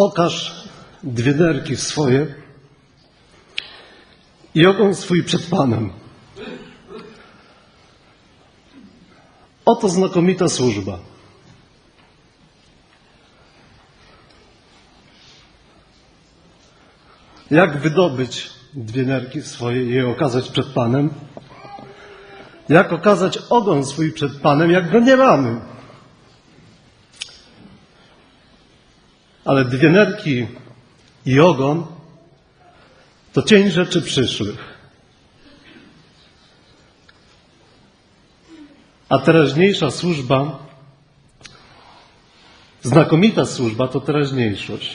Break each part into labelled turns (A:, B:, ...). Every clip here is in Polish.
A: Okaż dwie nerki swoje i ogon swój przed Panem. Oto znakomita służba. Jak wydobyć dwie nerki swoje i je okazać przed Panem? Jak okazać ogon swój przed Panem, jak go nie mamy? Ale dwie nerki i ogon to cień rzeczy przyszłych. A teraźniejsza służba, znakomita służba, to teraźniejszość.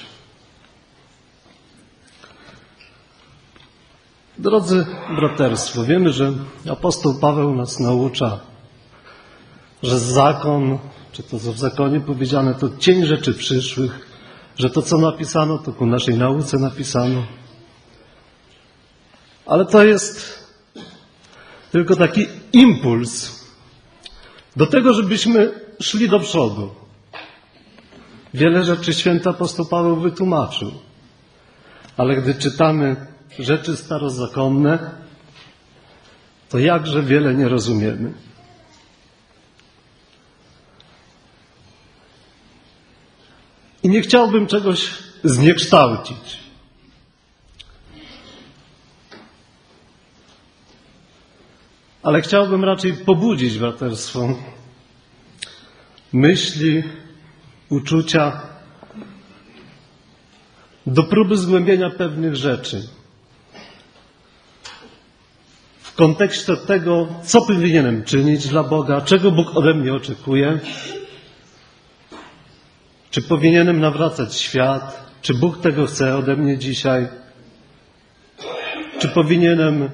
A: Drodzy braterstwo, wiemy, że apostoł Paweł nas naucza, że zakon, czy to co w zakonie powiedziane, to cień rzeczy przyszłych, że to co napisano, to ku naszej nauce napisano. Ale to jest tylko taki impuls do tego, żebyśmy szli do przodu. Wiele rzeczy święty apostoł Paweł wytłumaczył, ale gdy czytamy rzeczy starozakonne, to jakże wiele nie rozumiemy. I nie chciałbym czegoś zniekształcić. Ale chciałbym raczej pobudzić braterstwo myśli, uczucia do próby zgłębienia pewnych rzeczy. W kontekście tego, co powinienem czynić dla Boga, czego Bóg ode mnie oczekuje, czy powinienem nawracać świat, czy Bóg tego chce ode mnie dzisiaj, czy powinienem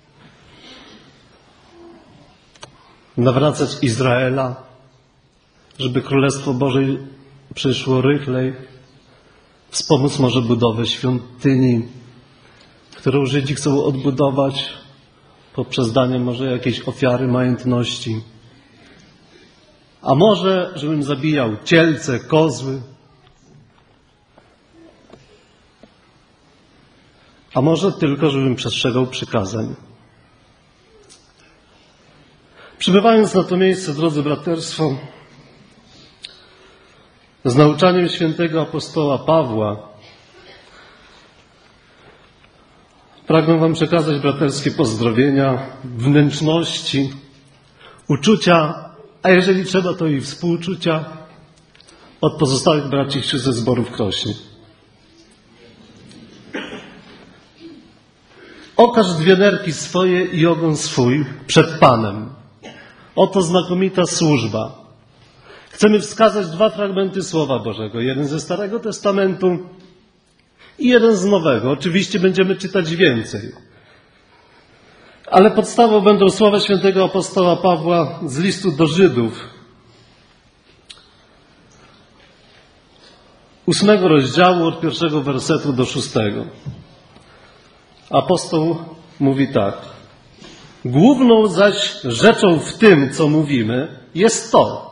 A: nawracać Izraela, żeby Królestwo Boże przyszło rychlej, wspomóc może budowę świątyni, którą Żydzi chcą odbudować poprzez danie może jakiejś ofiary majątności. A może, żebym zabijał cielce, kozły. A może tylko, żebym przestrzegał przykazań. Przybywając na to miejsce, drodzy braterstwo, z nauczaniem świętego apostoła Pawła, pragnę wam przekazać braterskie pozdrowienia, wnętrzności, uczucia, a jeżeli trzeba, to i współczucia od pozostałych braci i sióstr ze zboru w Krośnie. Okaż dwie nerki swoje i ogon swój przed Panem. Oto znakomita służba. Chcemy wskazać dwa fragmenty Słowa Bożego. Jeden ze Starego Testamentu i jeden z Nowego. Oczywiście będziemy czytać więcej. Ale podstawą będą słowa świętego apostoła Pawła z listu do Żydów. 8 rozdziału od 1 wersetu do 6. Apostoł mówi tak. Główną zaś rzeczą w tym, co mówimy, jest to.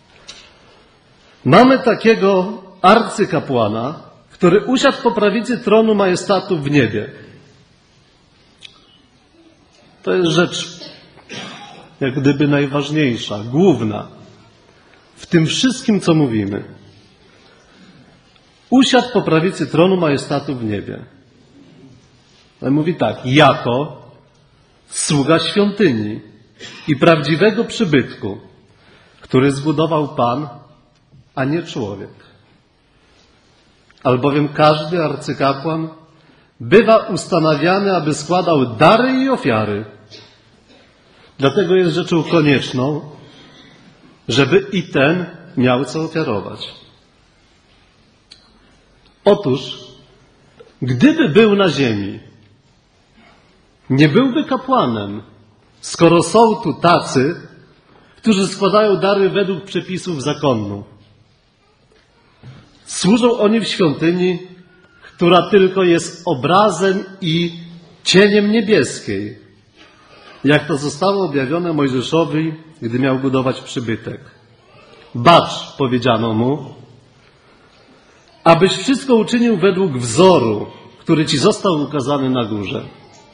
A: Mamy takiego arcykapłana, który usiadł po prawicy tronu majestatu w niebie. To jest rzecz jak gdyby najważniejsza, główna w tym wszystkim, co mówimy. Usiadł po prawicy tronu majestatu w niebie. Ale mówi tak, jako sługa świątyni i prawdziwego przybytku, który zbudował Pan, a nie człowiek. Albowiem każdy arcykapłan bywa ustanawiany, aby składał dary i ofiary. Dlatego jest rzeczą konieczną, żeby i ten miał co ofiarować. Otóż, gdyby był na ziemi, nie byłby kapłanem, skoro są tu tacy, którzy składają dary według przepisów zakonu. Służą oni w świątyni, która tylko jest obrazem i cieniem niebieskiej, jak to zostało objawione Mojżeszowi, gdy miał budować przybytek. Bacz, powiedziano mu, abyś wszystko uczynił według wzoru, który ci został ukazany na górze.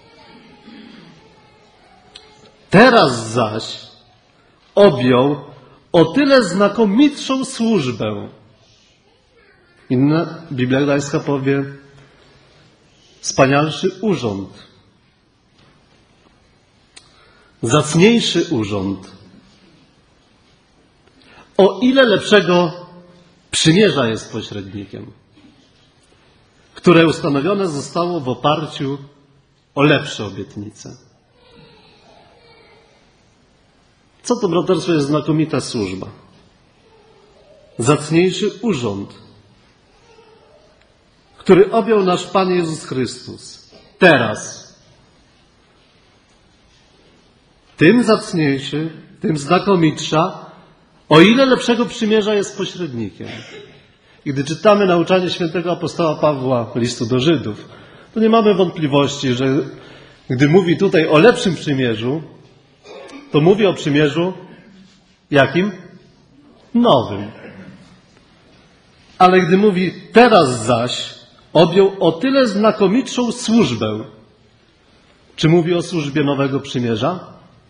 A: Teraz zaś objął o tyle znakomitszą służbę. Inna Biblia Gdańska powie wspanialszy urząd, zacniejszy urząd. O ile lepszego przymierza jest pośrednikiem, które ustanowione zostało w oparciu o lepsze obietnice. Co to, braterstwo, jest znakomita służba? Zacniejszy urząd, który objął nasz Pan Jezus Chrystus. Teraz. Tym zacniejszy, tym znakomitsza, o ile lepszego przymierza jest pośrednikiem. I gdy czytamy nauczanie świętego apostoła Pawła, listu do Żydów, to nie mamy wątpliwości, że gdy mówi tutaj o lepszym przymierzu, to mówi o przymierzu jakim? Nowym. Ale gdy mówi teraz zaś, objął o tyle znakomitszą służbę. Czy mówi o służbie nowego przymierza?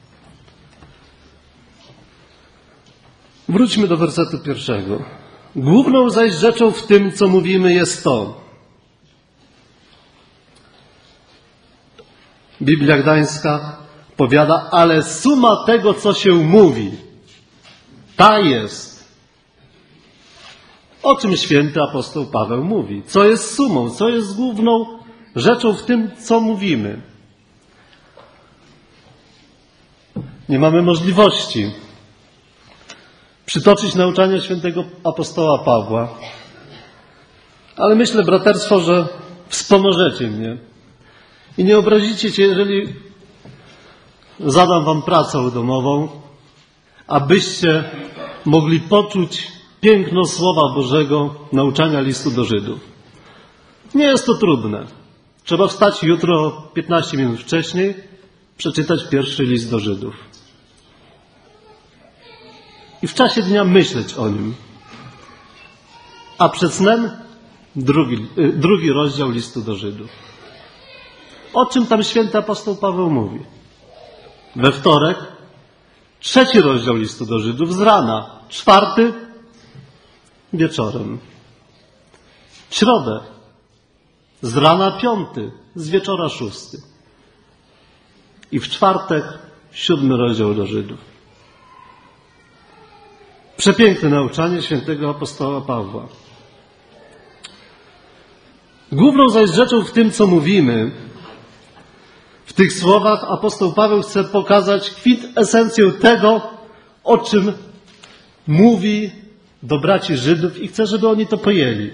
A: Wróćmy do wersetu 1. Główną zaś rzeczą w tym, co mówimy, jest to. Biblia Gdańska powiada, ale suma tego, co się mówi, ta jest. O czym święty apostoł Paweł mówi? Co jest sumą? Co jest główną rzeczą w tym, co mówimy? Nie mamy możliwości przytoczyć nauczania świętego apostoła Pawła, ale myślę, braterstwo, że wspomożecie mnie i nie obrazicie się, jeżeli zadam wam pracę domową, abyście mogli poczuć piękno Słowa Bożego, nauczania listu do Żydów. Nie jest to trudne. Trzeba wstać jutro 15 minut wcześniej, przeczytać pierwszy list do Żydów. I w czasie dnia myśleć o nim. A przed snem drugi rozdział listu do Żydów. O czym tam święty apostoł Paweł mówi? We wtorek 3 rozdział listu do Żydów z rana, 4 wieczorem. W środę z rana 5, z wieczora 6. I w czwartek 7 rozdział do Żydów. Przepiękne nauczanie świętego apostoła Pawła. Główną zaś rzeczą w tym, co mówimy, w tych słowach apostoł Paweł chce pokazać kwintesencję tego, o czym mówi do braci Żydów i chce, żeby oni to pojęli.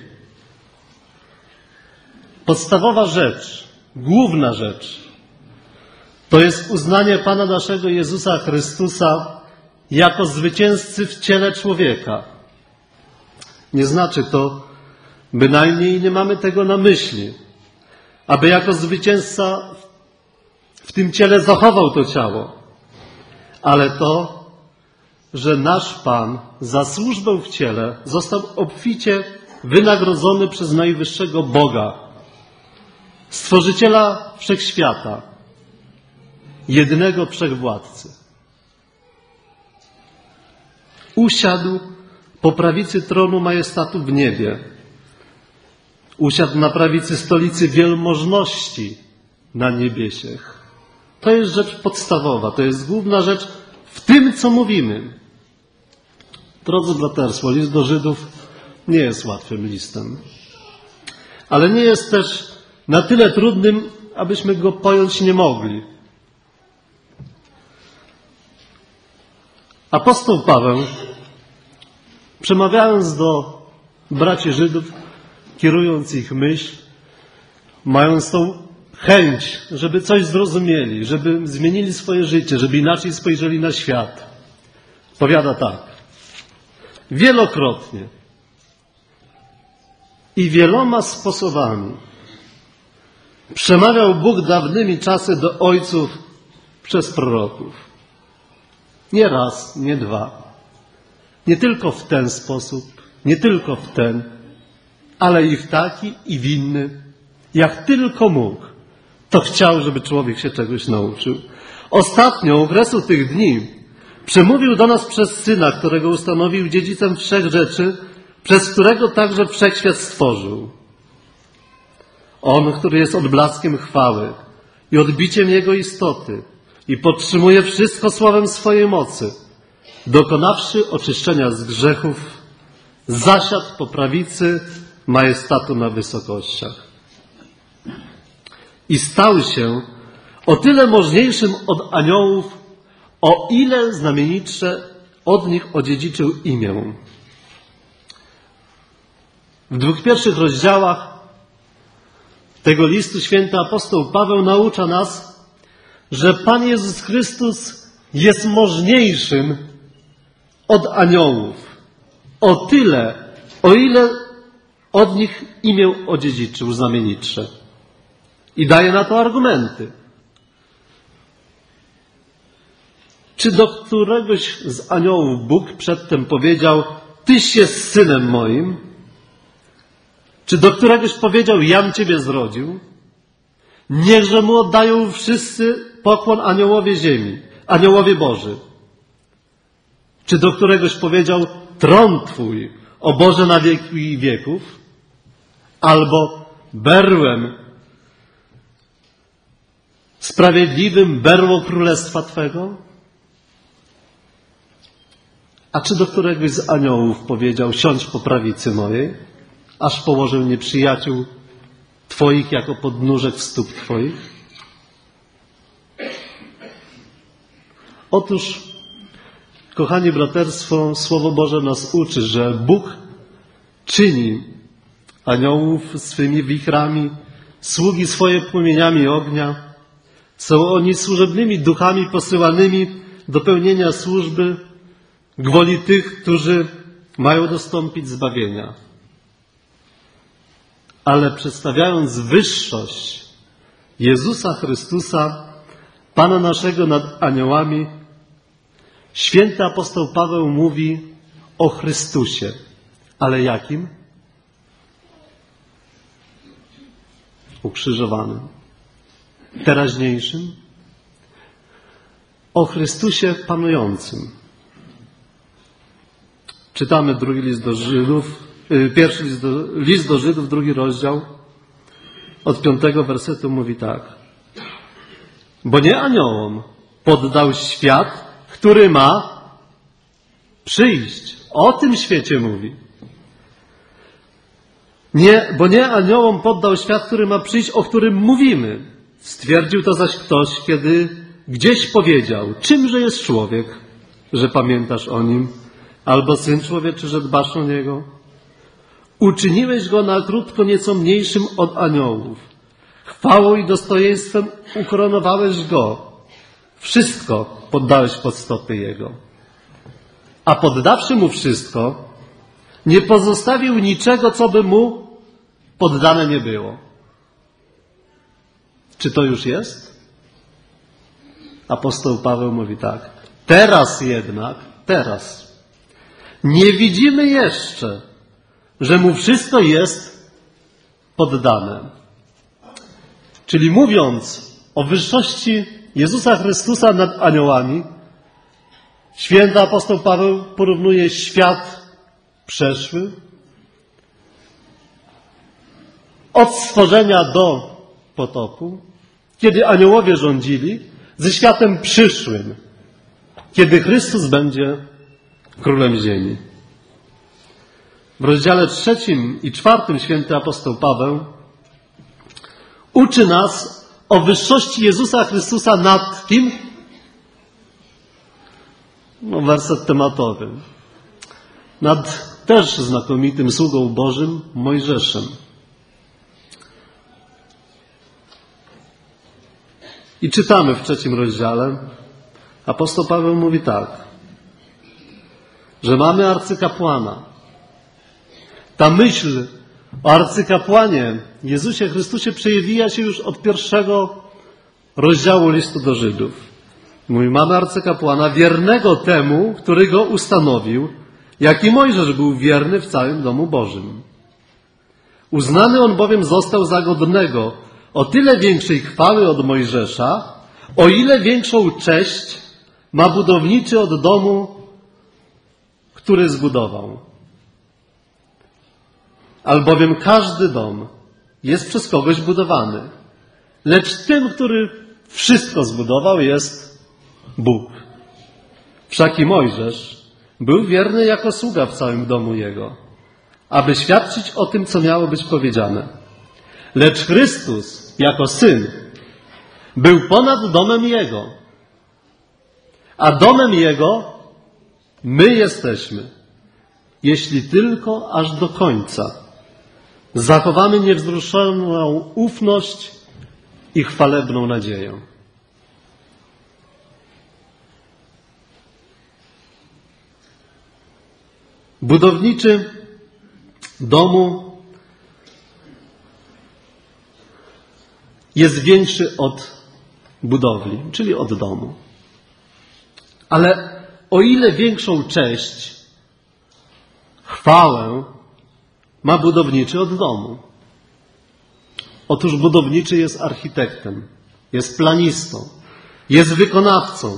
A: Podstawowa rzecz, główna rzecz, to jest uznanie Pana naszego Jezusa Chrystusa jako zwycięzcy w ciele człowieka. Nie znaczy to, bynajmniej nie mamy tego na myśli, aby jako zwycięzca w tym ciele zachował to ciało, ale to, że nasz Pan za służbę w ciele został obficie wynagrodzony przez najwyższego Boga, Stworzyciela Wszechświata, jedynego Wszechwładcy. Usiadł po prawicy tronu majestatu w niebie. Usiadł na prawicy stolicy wielmożności na niebiesiech. To jest rzecz podstawowa, to jest główna rzecz w tym, co mówimy. Drodzy braterstwo, list do Żydów nie jest łatwym listem. Ale nie jest też na tyle trudnym, abyśmy go pojąć nie mogli. Apostoł Paweł, przemawiając do braci Żydów, kierując ich myśl, mając tą chęć, żeby coś zrozumieli, żeby zmienili swoje życie, żeby inaczej spojrzeli na świat, powiada tak. Wielokrotnie i wieloma sposobami przemawiał Bóg dawnymi czasy do ojców przez proroków. Nie raz, nie dwa. Nie tylko w ten sposób, nie tylko w ten, ale i w taki, i w inny, jak tylko mógł, to chciał, żeby człowiek się czegoś nauczył. Ostatnio, u okresu tych dni, przemówił do nas przez Syna, którego ustanowił dziedzicem wszech rzeczy, przez którego także wszechświat stworzył. On, który jest odblaskiem chwały i odbiciem Jego istoty i podtrzymuje wszystko słowem swojej mocy, dokonawszy oczyszczenia z grzechów, zasiadł po prawicy majestatu na wysokościach. I stał się o tyle możniejszym od aniołów, o ile znamienitsze od nich odziedziczył imię. W 2 pierwszych rozdziałach tego listu święty apostoł Paweł naucza nas, że Pan Jezus Chrystus jest możniejszym od aniołów. O tyle, o ile od nich imię odziedziczył znamienitsze. I daje na to argumenty. Czy do któregoś z aniołów Bóg przedtem powiedział: Tyś jest synem moim? Czy do któregoś powiedział: Jam Ciebie zrodził? Niechże mu oddają wszyscy pokłon aniołowie ziemi, aniołowie Boży. Czy do któregoś powiedział: Tron Twój, o Boże, na wieki wieków? Albo berłem sprawiedliwym berło królestwa Twego? A czy do któregoś z aniołów powiedział: Siądź po prawicy mojej, aż położę nieprzyjaciół Twoich jako podnóżek stóp Twoich? Otóż, kochani braterstwo, Słowo Boże nas uczy, że Bóg czyni aniołów swymi wichrami, sługi swoje płomieniami ognia. Są oni służebnymi duchami posyłanymi do pełnienia służby gwoli tych, którzy mają dostąpić zbawienia. Ale przedstawiając wyższość Jezusa Chrystusa, Pana naszego nad aniołami, święty apostoł Paweł mówi o Chrystusie. Ale jakim? Ukrzyżowanym. Teraźniejszym. O Chrystusie panującym. Czytamy drugi list do Żydów, pierwszy list do Żydów, 2 rozdział, od 5 wersetu mówi tak. Bo nie aniołom poddał świat, który ma przyjść. O tym świecie mówi. Bo nie aniołom poddał świat, który ma przyjść, o którym mówimy. Stwierdził to zaś ktoś, kiedy gdzieś powiedział: Czymże jest człowiek, że pamiętasz o nim? Albo syn człowieczy, że dbasz o niego? Uczyniłeś go na krótko nieco mniejszym od aniołów. Chwałą i dostojeństwem ukoronowałeś go. Wszystko poddałeś pod stopy jego. A poddawszy mu wszystko, nie pozostawił niczego, co by mu poddane nie było. Czy to już jest? Apostoł Paweł mówi tak. Teraz jednak, nie widzimy jeszcze, że mu wszystko jest poddane. Czyli mówiąc o wyższości Jezusa Chrystusa nad aniołami, święty apostoł Paweł porównuje świat przeszły od stworzenia do potopu, kiedy aniołowie rządzili, ze światem przyszłym, kiedy Chrystus będzie królem ziemi. W rozdziale 3 i 4 święty apostoł Paweł uczy nas o wyższości Jezusa Chrystusa nad kim? Werset tematowy. Nad też znakomitym sługą Bożym, Mojżeszem. I czytamy w 3 rozdziale, apostoł Paweł mówi tak, że mamy arcykapłana. Ta myśl o arcykapłanie Jezusie Chrystusie przejawia się już od 1 rozdziału listu do Żydów. Mówi, mamy arcykapłana wiernego temu, który go ustanowił, jak i Mojżesz był wierny w całym domu Bożym. Uznany on bowiem został za godnego o tyle większej chwały od Mojżesza, o ile większą cześć ma budowniczy od domu, który zbudował. Albowiem każdy dom jest przez kogoś budowany, lecz tym, który wszystko zbudował, jest Bóg. Wszak i Mojżesz był wierny jako sługa w całym domu jego, aby świadczyć o tym, co miało być powiedziane. Lecz Chrystus jako Syn był ponad domem Jego, a domem Jego my jesteśmy, jeśli tylko aż do końca zachowamy niewzruszoną ufność i chwalebną nadzieję. Budowniczy domu jest większy od budowli, czyli od domu. Ale o ile większą cześć, chwałę ma budowniczy od domu? Otóż budowniczy jest architektem, jest planistą, jest wykonawcą.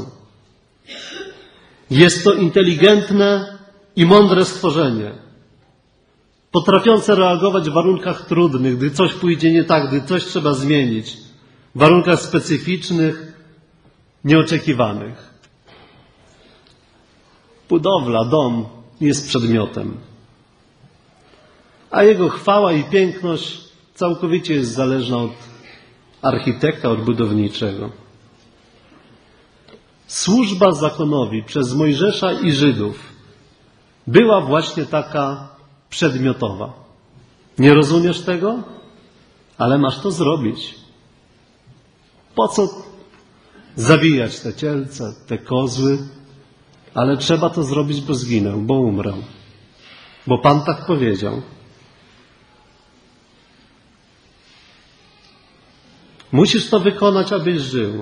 A: Jest to inteligentne i mądre stworzenie, potrafiące reagować w warunkach trudnych, gdy coś pójdzie nie tak, gdy coś trzeba zmienić, w warunkach specyficznych, nieoczekiwanych. Budowla, dom jest przedmiotem, a jego chwała i piękność całkowicie jest zależna od architekta, od budowniczego. Służba zakonowi przez Mojżesza i Żydów była właśnie taka przedmiotowa. Nie rozumiesz tego? Ale masz to zrobić. Po co zabijać te cielce, te kozły? Ale trzeba to zrobić, bo zginę, bo umrę. Bo Pan tak powiedział. Musisz to wykonać, abyś żył.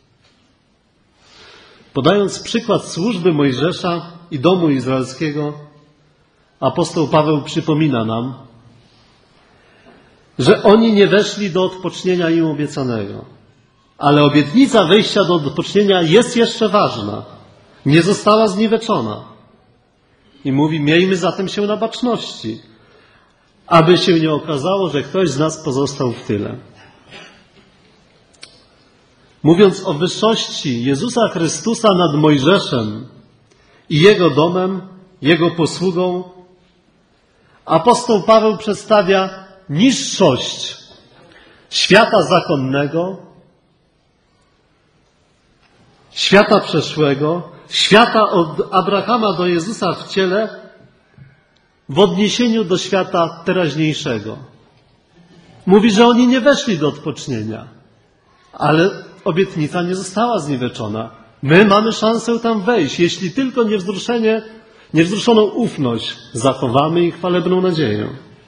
A: Podając przykład służby Mojżesza i domu izraelskiego, apostoł Paweł przypomina nam, że oni nie weszli do odpocznienia im obiecanego. Ale obietnica wejścia do odpocznienia jest jeszcze ważna. Nie została zniweczona. I mówi, miejmy zatem się na baczności, aby się nie okazało, że ktoś z nas pozostał w tyle. Mówiąc o wyższości Jezusa Chrystusa nad Mojżeszem i Jego domem, Jego posługą, apostoł Paweł przedstawia niższość świata zakonnego, świata przeszłego, świata od Abrahama do Jezusa w ciele w odniesieniu do świata teraźniejszego. Mówi, że oni nie weszli do odpocznienia, ale obietnica nie została zniweczona. My mamy szansę tam wejść, jeśli tylko niewzruszoną ufność zachowamy i chwalebną nadzieję.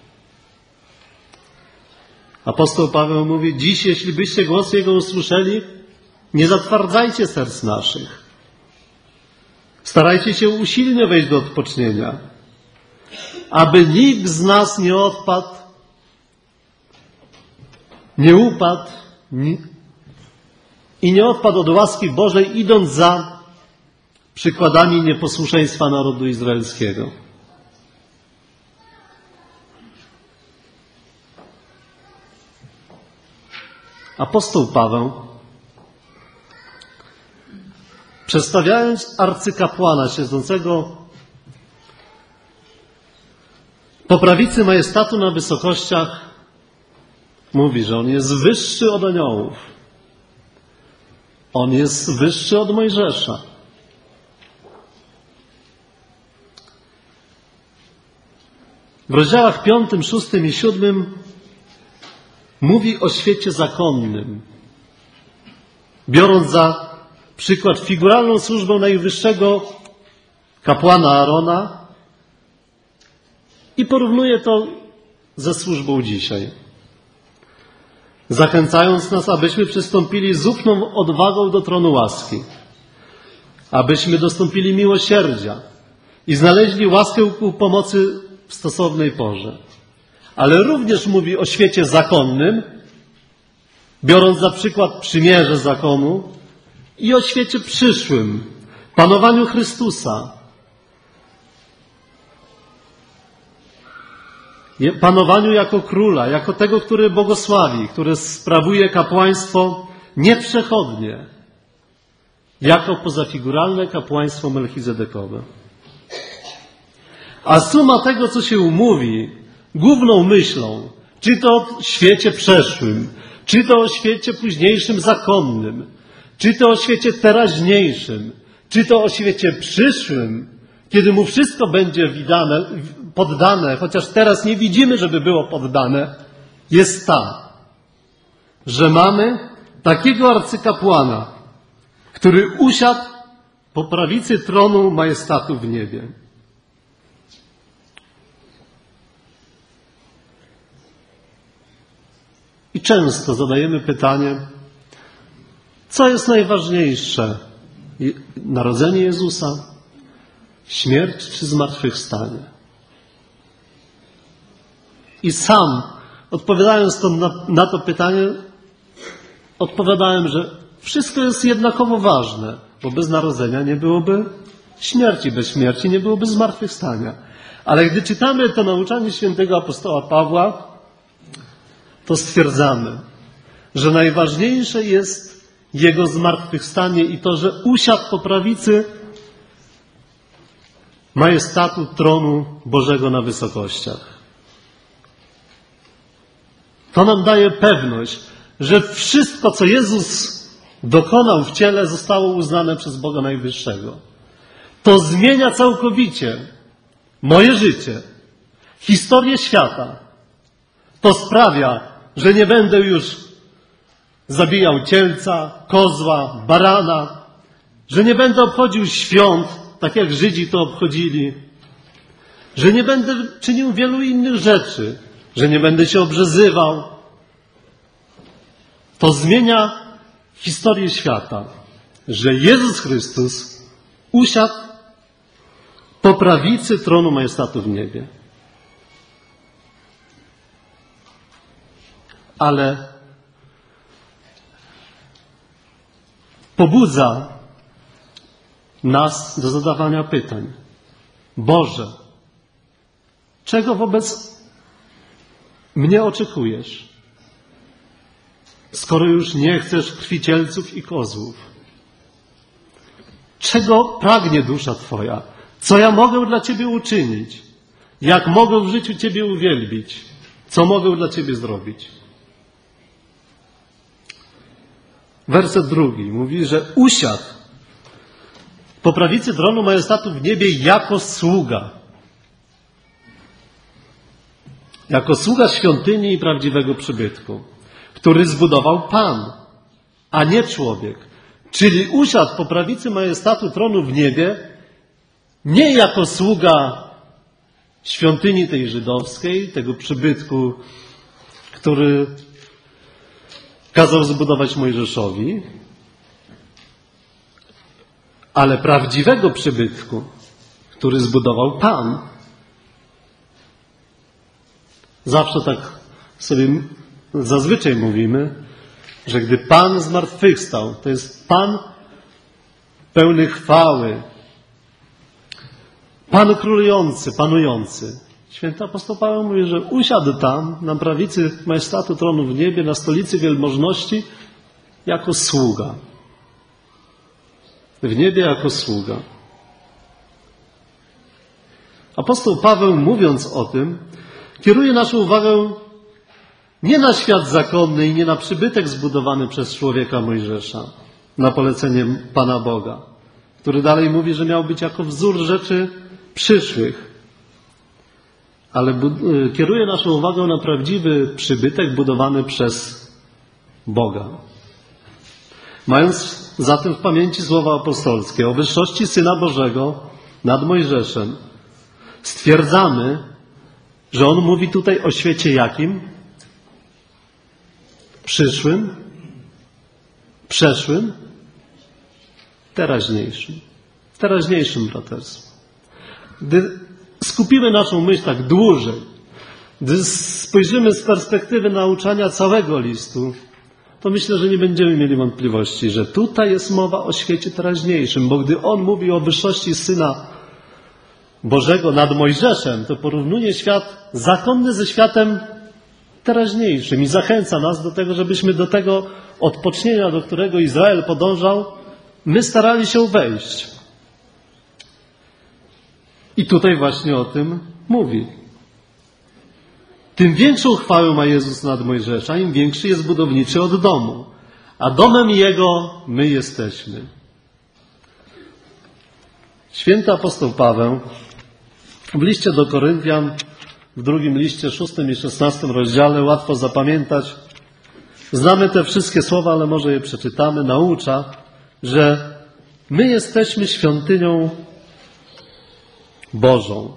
A: Apostoł Paweł mówi, dziś jeśli byście głos Jego usłyszeli, nie zatwardzajcie serc naszych. Starajcie się usilnie wejść do odpocznienia, aby nikt z nas nie odpadł, nie upadł i nie odpadł od łaski Bożej, idąc za przykładami nieposłuszeństwa narodu izraelskiego. Apostoł Paweł, przedstawiając arcykapłana siedzącego po prawicy majestatu na wysokościach, mówi, że on jest wyższy od aniołów. On jest wyższy od Mojżesza. W rozdziałach 5, 6 i 7 mówi o świecie zakonnym, biorąc za przykład figuralną służbę najwyższego kapłana Aarona i porównuje to ze służbą dzisiaj, zachęcając nas, abyśmy przystąpili z ufną odwagą do tronu łaski, abyśmy dostąpili miłosierdzia i znaleźli łaskę ku pomocy w stosownej porze, ale również mówi o świecie zakonnym, biorąc za przykład przymierze zakonu, i o świecie przyszłym, panowaniu Chrystusa. Panowaniu jako króla, jako tego, który błogosławi, który sprawuje kapłaństwo nieprzechodnie, jako pozafiguralne kapłaństwo melchizedekowe. A suma tego, co się mówi, główną myślą, czy to o świecie przeszłym, czy to o świecie późniejszym zakonnym, czy to o świecie teraźniejszym, czy to o świecie przyszłym, kiedy mu wszystko będzie poddane, chociaż teraz nie widzimy, żeby było poddane, jest ta, że mamy takiego arcykapłana, który usiadł po prawicy tronu majestatu w niebie. I często zadajemy pytanie, co jest najważniejsze? Narodzenie Jezusa, śmierć czy zmartwychwstanie? I sam, odpowiadając na to pytanie, odpowiadałem, że wszystko jest jednakowo ważne, bo bez narodzenia nie byłoby śmierci, bez śmierci nie byłoby zmartwychwstania. Ale gdy czytamy to nauczanie świętego apostoła Pawła, to stwierdzamy, że najważniejsze jest Jego zmartwychwstanie i to, że usiadł po prawicy majestatu tronu Bożego na wysokościach. To nam daje pewność, że wszystko, co Jezus dokonał w ciele, zostało uznane przez Boga Najwyższego. To zmienia całkowicie moje życie, historię świata. To sprawia, że nie będę już zabijał cielca, kozła, barana, że nie będę obchodził świąt, tak jak Żydzi to obchodzili, że nie będę czynił wielu innych rzeczy, że nie będę się obrzezywał. To zmienia historię świata, że Jezus Chrystus usiadł po prawicy tronu majestatu w niebie. Ale pobudza nas do zadawania pytań. Boże, czego wobec mnie oczekujesz, skoro już nie chcesz krwi cielców i kozłów? Czego pragnie dusza Twoja? Co ja mogę dla Ciebie uczynić? Jak mogę w życiu Ciebie uwielbić? Co mogę dla Ciebie zrobić? Werset 2 mówi, że usiadł po prawicy tronu majestatu w niebie jako sługa. Jako sługa świątyni i prawdziwego przybytku, który zbudował Pan, a nie człowiek. Czyli usiadł po prawicy majestatu tronu w niebie nie jako sługa świątyni tej żydowskiej, tego przybytku, który kazał zbudować Mojżeszowi, ale prawdziwego przybytku, który zbudował Pan. Zawsze tak sobie zazwyczaj mówimy, że gdy Pan zmartwychwstał, to jest Pan pełny chwały, Pan królujący, panujący. Święty apostoł Paweł mówi, że usiadł tam na prawicy majestatu tronu w niebie, na stolicy wielmożności, jako sługa. W niebie jako sługa. Apostoł Paweł, mówiąc o tym, kieruje naszą uwagę nie na świat zakonny i nie na przybytek zbudowany przez człowieka Mojżesza, na polecenie Pana Boga, który dalej mówi, że miał być jako wzór rzeczy przyszłych. Ale kieruje naszą uwagę na prawdziwy przybytek budowany przez Boga. Mając zatem w pamięci słowa apostolskie o wyższości Syna Bożego nad Mojżeszem, stwierdzamy, że on mówi tutaj o świecie jakim? Przyszłym, przeszłym, teraźniejszym. Teraźniejszym braterstwem. Gdy skupimy naszą myśl tak dłużej Gdy spojrzymy z perspektywy nauczania całego listu, to myślę, że nie będziemy mieli wątpliwości, że tutaj jest mowa o świecie teraźniejszym, bo gdy on mówi o wyższości Syna Bożego nad Mojżeszem, to porównuje świat zakonny ze światem teraźniejszym i zachęca nas do tego, żebyśmy do tego odpocznienia, do którego Izrael podążał, my starali się wejść. I tutaj właśnie o tym mówi. Tym większą chwałę ma Jezus nad Mojżesza, im większy jest budowniczy od domu, a domem Jego my jesteśmy. Święty apostoł Paweł w liście do Koryntian, w drugim liście, 6 i 16 rozdziale, łatwo zapamiętać, znamy te wszystkie słowa, ale może je przeczytamy, naucza, że my jesteśmy świątynią Bożą.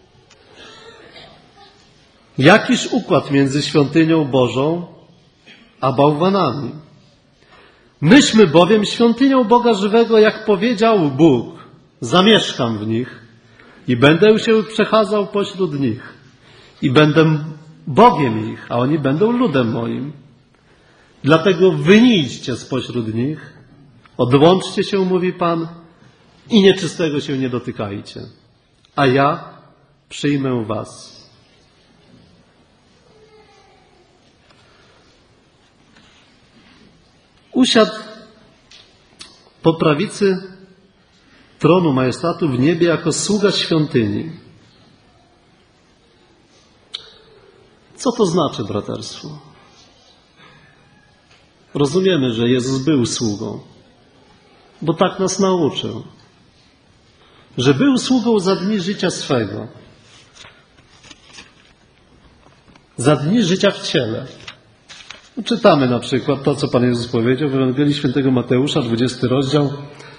A: Jakiż układ między świątynią Bożą a bałwanami? Myśmy bowiem świątynią Boga żywego, jak powiedział Bóg, zamieszkam w nich i będę się przechadzał pośród nich i będę Bogiem ich, a oni będą ludem moim. Dlatego wyjdźcie spośród nich, odłączcie się, mówi Pan, i nieczystego się nie dotykajcie, a ja przyjmę was. Usiadł po prawicy tronu majestatu w niebie jako sługa świątyni. Co to znaczy, braterstwo? Rozumiemy, że Jezus był sługą, bo tak nas nauczył, że był sługą za dni życia swego, za dni życia w ciele. Czytamy na przykład to, co Pan Jezus powiedział w Ewangelii Świętego Mateusza, 20 rozdział,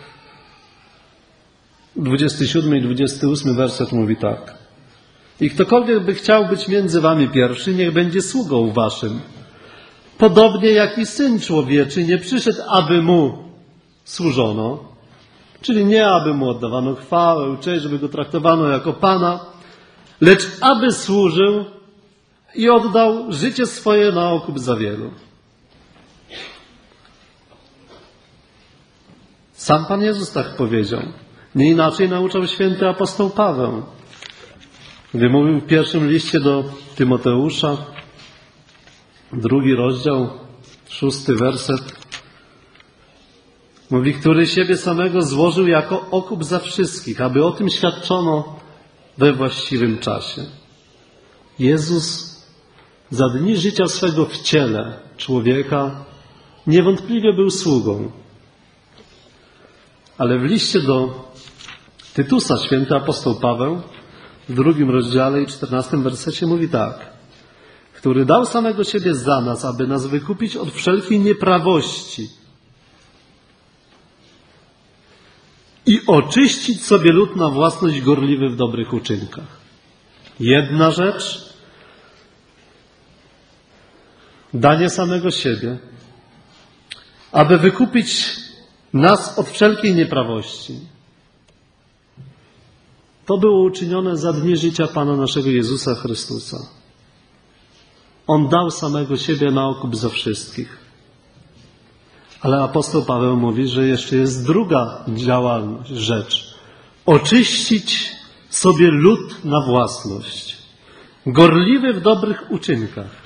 A: 27 i 28 werset mówi tak. I ktokolwiek by chciał być między wami pierwszy, niech będzie sługą waszym. Podobnie jak i Syn Człowieczy nie przyszedł, aby mu służono, czyli nie aby mu oddawano chwałę, cześć, żeby go traktowano jako Pana, lecz aby służył i oddał życie swoje na okup za wielu. Sam Pan Jezus tak powiedział. Nie inaczej nauczał święty apostoł Paweł, gdy mówił w pierwszym liście do Tymoteusza, 2 rozdział, 6 werset. Mówi, który siebie samego złożył jako okup za wszystkich, aby o tym świadczono we właściwym czasie. Jezus za dni życia swego w ciele człowieka niewątpliwie był sługą. Ale w liście do Tytusa święty apostoł Paweł w 2 rozdziale i 14 wersecie mówi tak. Który dał samego siebie za nas, aby nas wykupić od wszelkiej nieprawości i oczyścić sobie lud na własność gorliwy w dobrych uczynkach. Jedna rzecz, danie samego siebie, aby wykupić nas od wszelkiej nieprawości. To było uczynione za dni życia Pana naszego Jezusa Chrystusa. On dał samego siebie na okup za wszystkich. Ale apostoł Paweł mówi, że jeszcze jest druga działalność, rzecz. Oczyścić sobie lud na własność. Gorliwy w dobrych uczynkach.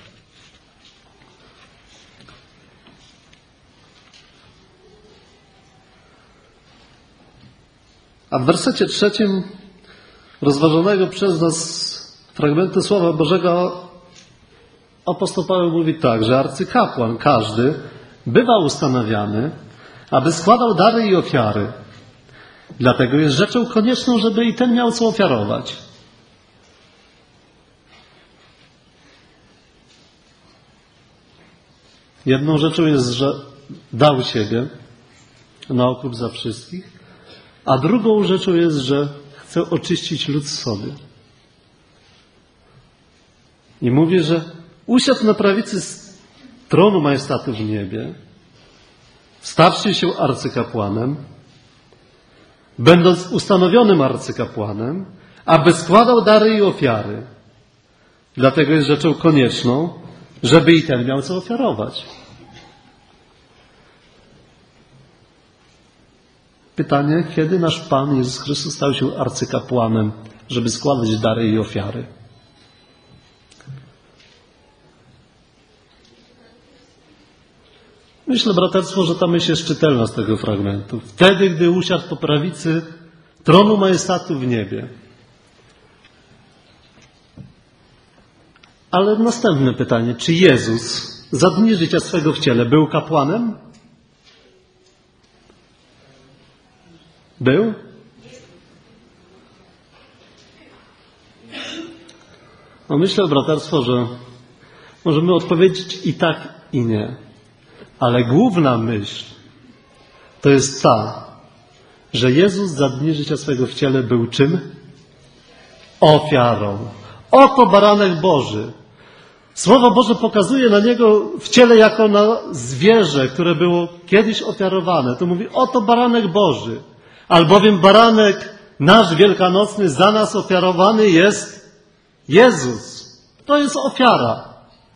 A: A w wersecie 3 rozważonego przez nas fragmentu Słowa Bożego apostoł Paweł mówi tak, że arcykapłan każdy bywa ustanawiany, aby składał dary i ofiary. Dlatego jest rzeczą konieczną, żeby i ten miał co ofiarować. Jedną rzeczą jest, że dał siebie na okup za wszystkich, a drugą rzeczą jest, że chce oczyścić lud sobie. I mówi, że usiadł na prawicy tronu majestatu w niebie, stawszy się arcykapłanem, będąc ustanowionym arcykapłanem, aby składał dary i ofiary. Dlatego jest rzeczą konieczną, żeby i ten miał co ofiarować. Pytanie, kiedy nasz Pan Jezus Chrystus stał się arcykapłanem, żeby składać dary i ofiary? Myślę, braterstwo, że ta myśl jest czytelna z tego fragmentu. Wtedy, gdy usiadł po prawicy tronu majestatu w niebie. Ale następne pytanie, czy Jezus za dni życia swego w ciele był kapłanem? Był? No myślę, braterstwo, że możemy odpowiedzieć i tak, i nie. Ale główna myśl to jest ta, że Jezus za dni życia swego w ciele był czym? Ofiarą. Oto baranek Boży. Słowo Boże pokazuje na Niego w ciele jako na zwierzę, które było kiedyś ofiarowane. To mówi, oto baranek Boży. Albowiem baranek nasz wielkanocny za nas ofiarowany jest Jezus. To jest ofiara.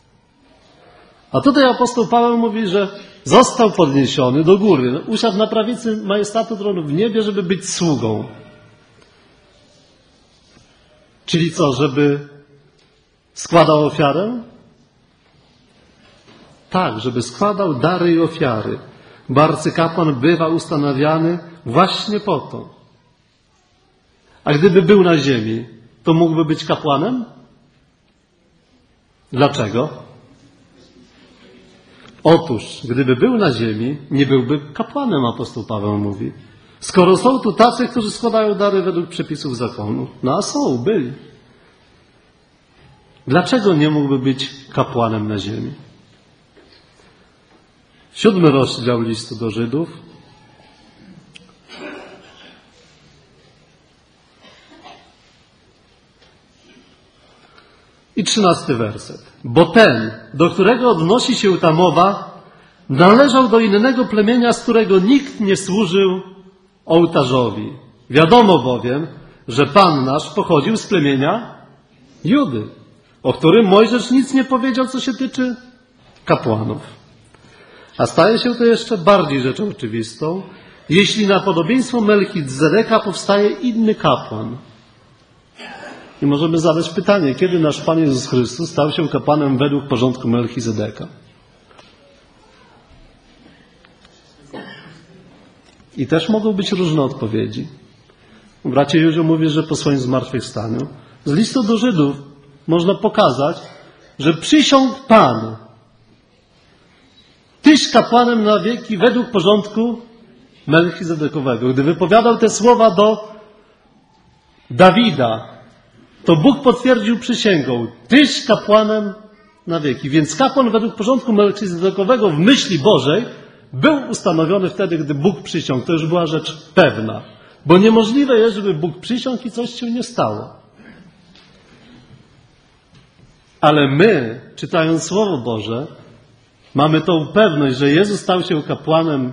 A: A tutaj apostoł Paweł mówi, że został podniesiony do góry. Usiadł na prawicy majestatu tronu w niebie, żeby być sługą. Czyli co, żeby składał ofiarę? Tak, żeby składał dary i ofiary. Bo arcykapłan bywa ustanawiany właśnie po to. A gdyby był na ziemi, to mógłby być kapłanem? Dlaczego? Otóż, gdyby był na ziemi, nie byłby kapłanem, apostoł Paweł mówi. Skoro są tu tacy, którzy składają dary według przepisów zakonu. No a są, byli. Dlaczego nie mógłby być kapłanem na ziemi? 7 rozdział listu do Żydów. I 13 werset. Bo ten, do którego odnosi się ta mowa, należał do innego plemienia, z którego nikt nie służył ołtarzowi. Wiadomo bowiem, że Pan nasz pochodził z plemienia Judy, o którym Mojżesz nic nie powiedział, co się tyczy kapłanów. A staje się to jeszcze bardziej rzeczą oczywistą, jeśli na podobieństwo Melchizedeka powstaje inny kapłan. I możemy zadać pytanie, kiedy nasz Pan Jezus Chrystus stał się kapłanem według porządku Melchizedeka? I też mogą być różne odpowiedzi. Bracie Józio mówi, że po swoim zmartwychwstaniu. Z listu do Żydów można pokazać, że przysiągł Pan. Tyś kapłanem na wieki według porządku Melchizedekowego. Gdy wypowiadał te słowa do Dawida, to Bóg potwierdził przysięgą. Tyś kapłanem na wieki. Więc kapłan według porządku Melchizedekowego w myśli Bożej był ustanowiony wtedy, gdy Bóg przysiągł. To już była rzecz pewna. Bo niemożliwe jest, żeby Bóg przysiągł i coś się nie stało. Ale my, czytając Słowo Boże, mamy tą pewność, że Jezus stał się kapłanem,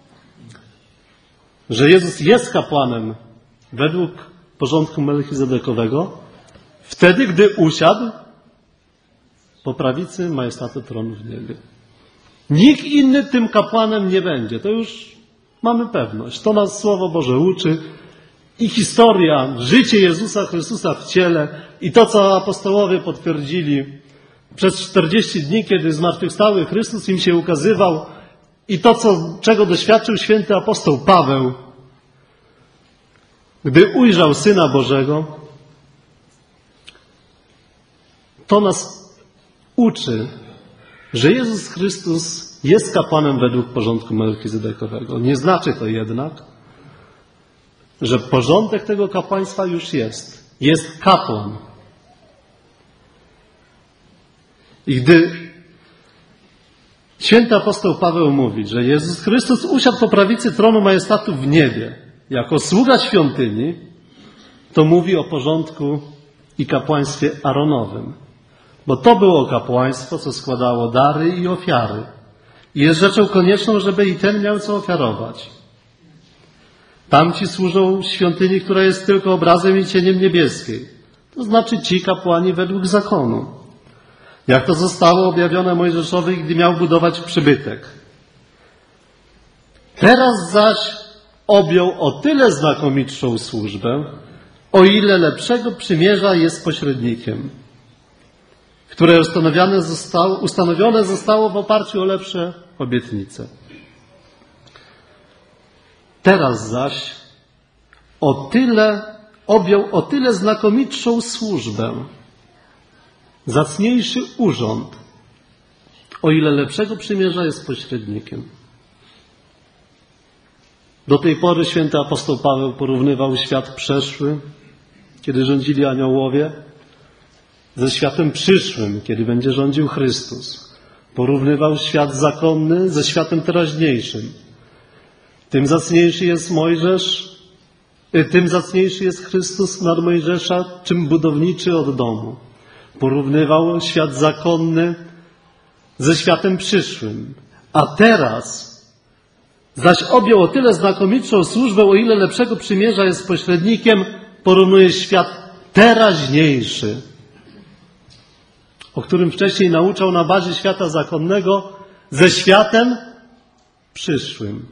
A: że Jezus jest kapłanem według porządku Melchizedekowego, wtedy, gdy usiadł po prawicy majestatu tronu w niebie. Nikt inny tym kapłanem nie będzie. To już mamy pewność. To nas Słowo Boże uczy i historia, życie Jezusa Chrystusa w ciele i to, co apostołowie potwierdzili przez 40 dni, kiedy zmartwychwstały Chrystus im się ukazywał i to, czego doświadczył święty apostoł Paweł, gdy ujrzał Syna Bożego, to nas uczy, że Jezus Chrystus jest kapłanem według porządku Melchizedekowego. Nie znaczy to jednak, że porządek tego kapłaństwa już jest. Jest kapłan. I gdy święty apostoł Paweł mówi, że Jezus Chrystus usiadł po prawicy tronu majestatu w niebie jako sługa świątyni, to mówi o porządku i kapłaństwie Aaronowym. Bo to było kapłaństwo, co składało dary i ofiary. I jest rzeczą konieczną, żeby i ten miał co ofiarować. Tamci służą świątyni, która jest tylko obrazem i cieniem niebieskiej. To znaczy ci kapłani według zakonu. Jak to zostało objawione Mojżeszowi, gdy miał budować przybytek. Teraz zaś objął o tyle znakomitszą służbę, o ile lepszego przymierza jest pośrednikiem, które ustanowione zostało w oparciu o lepsze obietnice. Teraz zaś objął o tyle znakomitszą służbę, zacniejszy urząd, o ile lepszego przymierza jest pośrednikiem. Do tej pory święty apostoł Paweł porównywał świat przeszły, kiedy rządzili aniołowie, ze światem przyszłym, kiedy będzie rządził Chrystus. Porównywał świat zakonny ze światem teraźniejszym. Tym zacniejszy jest Chrystus nad Mojżesza, czym budowniczy od domu. Porównywał świat zakonny ze światem przyszłym. A teraz zaś objął o tyle znakomitszą służbę, o ile lepszego przymierza jest pośrednikiem, porównuje świat teraźniejszy, o którym wcześniej nauczał na bazie świata zakonnego, ze światem przyszłym.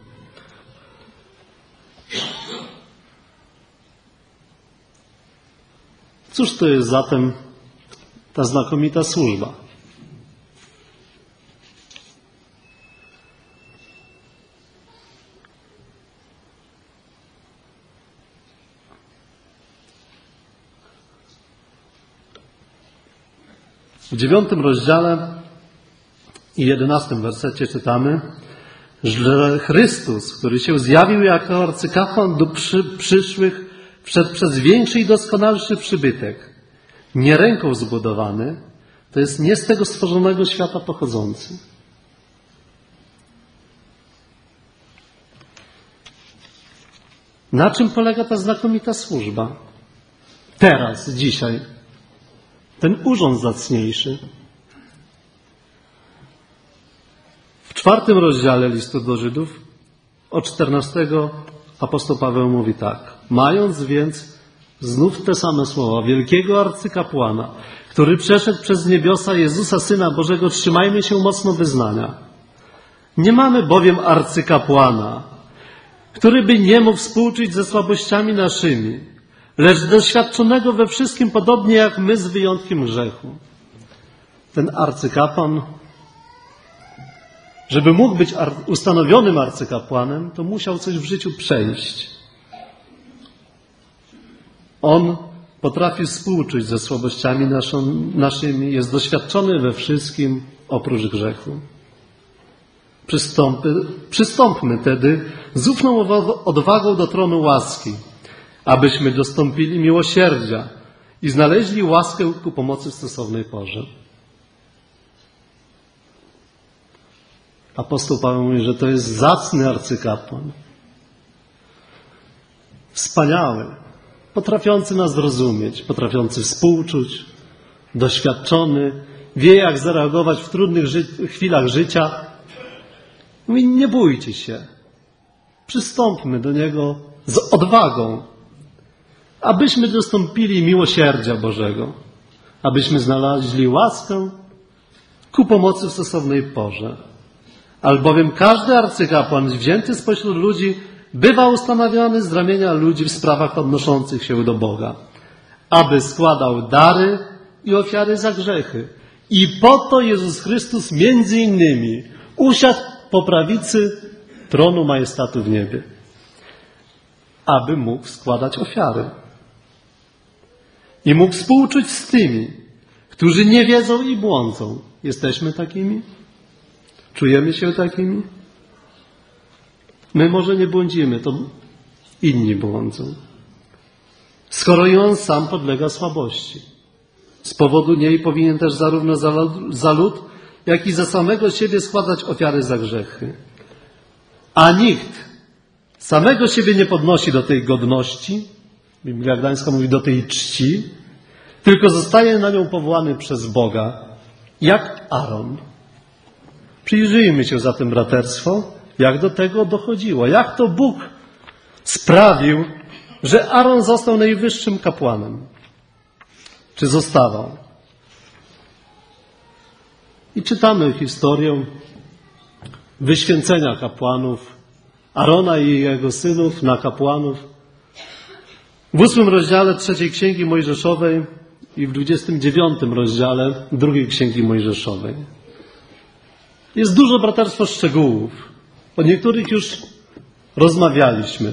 A: Cóż to jest zatem ta znakomita służba? W 9 rozdziale i 11 wersecie czytamy, że Chrystus, który się zjawił jako arcykapłan do przyszłych, wszedł przez większy i doskonalszy przybytek, nie ręką zbudowany, to jest nie z tego stworzonego świata pochodzący. Na czym polega ta znakomita służba? Teraz, dzisiaj. Ten urząd zacniejszy. W 4 rozdziale listu do Żydów od 14 apostoł Paweł mówi tak. Mając więc znów te same słowa wielkiego arcykapłana, który przeszedł przez niebiosa, Jezusa, Syna Bożego, trzymajmy się mocno wyznania. Nie mamy bowiem arcykapłana, który by nie mógł współczuć ze słabościami naszymi, lecz doświadczonego we wszystkim podobnie jak my, z wyjątkiem grzechu. Ten arcykapłan, żeby mógł być ustanowionym arcykapłanem, to musiał coś w życiu przejść. On potrafi współczuć ze słabościami naszymi, jest doświadczony we wszystkim oprócz grzechu. Przystąpmy tedy z ufną odwagą do tronu łaski, abyśmy dostąpili miłosierdzia i znaleźli łaskę ku pomocy w stosownej porze. Apostoł Paweł mówi, że to jest zacny arcykapłan. Wspaniały, potrafiący nas zrozumieć, potrafiący współczuć, doświadczony, wie jak zareagować w trudnych chwilach życia. Mówi, nie bójcie się, przystąpmy do Niego z odwagą, abyśmy dostąpili miłosierdzia Bożego, abyśmy znaleźli łaskę ku pomocy w stosownej porze. Albowiem każdy arcykapłan wzięty spośród ludzi bywa ustanawiany z ramienia ludzi w sprawach odnoszących się do Boga, aby składał dary i ofiary za grzechy. I po to Jezus Chrystus między innymi usiadł po prawicy tronu majestatu w niebie, aby mógł składać ofiary. I mógł współczuć z tymi, którzy nie wiedzą i błądzą. Jesteśmy takimi? Czujemy się takimi? My może nie błądzimy, to inni błądzą. Skoro i On sam podlega słabości. Z powodu niej powinien też zarówno za lud, jak i za samego siebie składać ofiary za grzechy. A nikt samego siebie nie podnosi do tej godności, Biblia Gdańska mówi do tej czci, tylko zostaje na nią powołany przez Boga, jak Aaron. Przyjrzyjmy się zatem, braterstwo, jak do tego dochodziło. Jak to Bóg sprawił, że Aaron został najwyższym kapłanem. czy zostawał. I czytamy historię wyświęcenia kapłanów, Arona i jego synów na kapłanów. W 8 rozdziale 3 Księgi Mojżeszowej i w 29 rozdziale 2 Księgi Mojżeszowej. Jest dużo, braterstwo, szczegółów. O niektórych już rozmawialiśmy.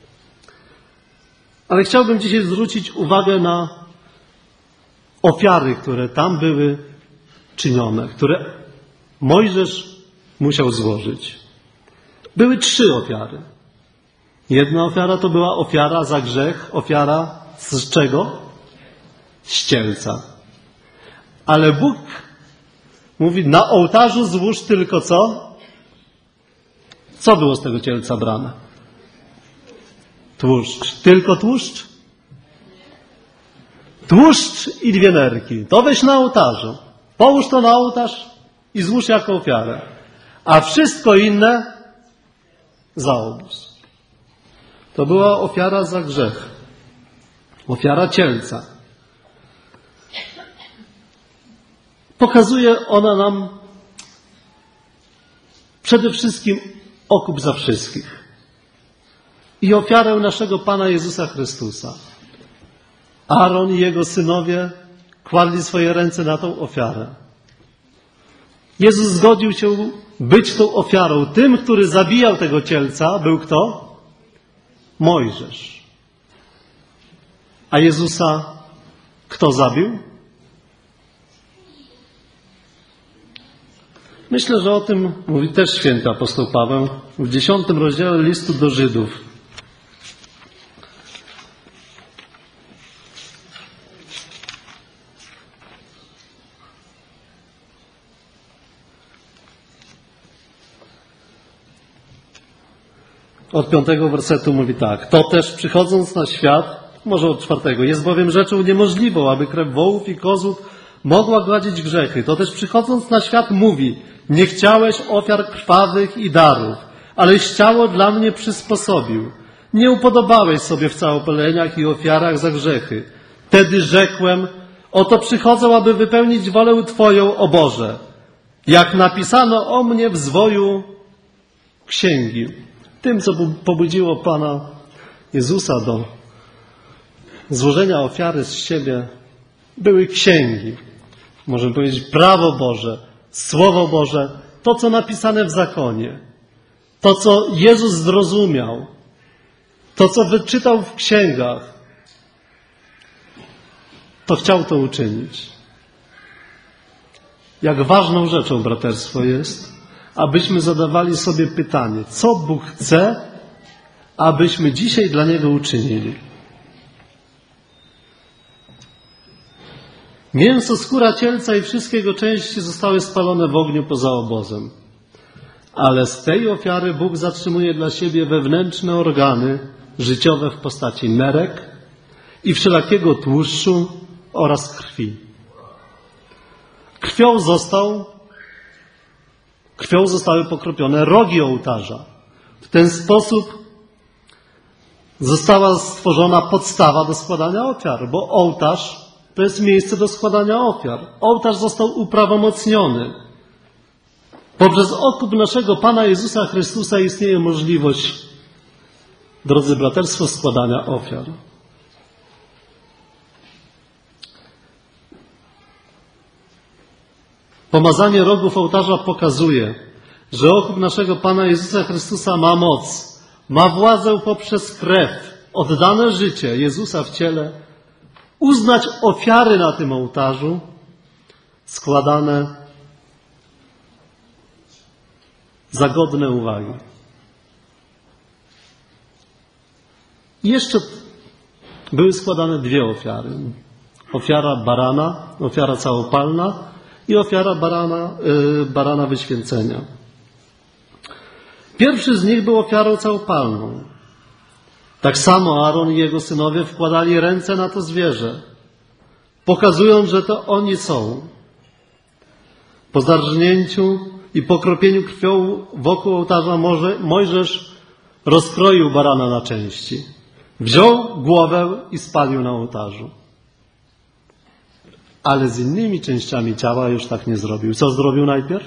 A: Ale chciałbym dzisiaj zwrócić uwagę na ofiary, które tam były czynione, które Mojżesz musiał złożyć. Były 3 ofiary. Jedna ofiara to była ofiara za grzech, ofiara z czego? Z cielca. Ale Bóg mówi, na ołtarzu złóż tylko co? Co było z tego cielca brane? Tłuszcz. Tylko tłuszcz? Tłuszcz i 2 nerki. To weź na ołtarzu. Połóż to na ołtarz i złóż jako ofiarę. A wszystko inne za obóz. To była ofiara za grzech. Ofiara cielca. Pokazuje ona nam przede wszystkim okup za wszystkich. I ofiarę naszego Pana Jezusa Chrystusa. Aaron i jego synowie kładli swoje ręce na tą ofiarę. Jezus zgodził się być tą ofiarą. Tym, który zabijał tego cielca, był kto? Mojżesz. A Jezusa kto zabił? Myślę, że o tym mówi też święty apostoł Paweł w 10 rozdziale listu do Żydów. Od 5 wersetu mówi tak. To też przychodząc na świat, może od 4, jest bowiem rzeczą niemożliwą, aby krew wołów i kozłów mogła gładzić grzechy. To też przychodząc na świat mówi, nie chciałeś ofiar krwawych i darów, aleś ciało dla mnie przysposobił. Nie upodobałeś sobie w całopaleniach i ofiarach za grzechy. Wtedy rzekłem, oto przychodzę, aby wypełnić wolę Twoją, o Boże. Jak napisano o mnie w zwoju księgi. Tym, co pobudziło Pana Jezusa do złożenia ofiary z siebie, były księgi. Możemy powiedzieć prawo Boże, Słowo Boże, to, co napisane w zakonie, to, co Jezus zrozumiał, to, co wyczytał w księgach, to chciał to uczynić. Jak ważną rzeczą, braterstwo, jest, abyśmy zadawali sobie pytanie, co Bóg chce, abyśmy dzisiaj dla Niego uczynili. Mięso, skóra cielca i wszystkie jego części zostały spalone w ogniu poza obozem. Ale z tej ofiary Bóg zatrzymuje dla siebie wewnętrzne organy życiowe w postaci nerek i wszelakiego tłuszczu oraz krwi. Krwią zostały pokropione rogi ołtarza. W ten sposób została stworzona podstawa do składania ofiar, bo ołtarz to jest miejsce do składania ofiar. Ołtarz został uprawomocniony. Poprzez okup naszego Pana Jezusa Chrystusa istnieje możliwość, drodzy braterstwo, składania ofiar. Pomazanie rogów ołtarza pokazuje, że okup naszego Pana Jezusa Chrystusa ma moc, ma władzę poprzez krew, oddane życie Jezusa w ciele, uznać ofiary na tym ołtarzu składane za godne uwagi. I jeszcze były składane 2 ofiary. Ofiara barana, ofiara całopalna i ofiara barana wyświęcenia. Pierwszy z nich był ofiarą całopalną. Tak samo Aaron i jego synowie wkładali ręce na to zwierzę, pokazując, że to oni są. Po zarżnięciu i pokropieniu krwią wokół ołtarza Mojżesz rozkroił barana na części. Wziął głowę i spalił na ołtarzu. Ale z innymi częściami ciała już tak nie zrobił. Co zrobił najpierw?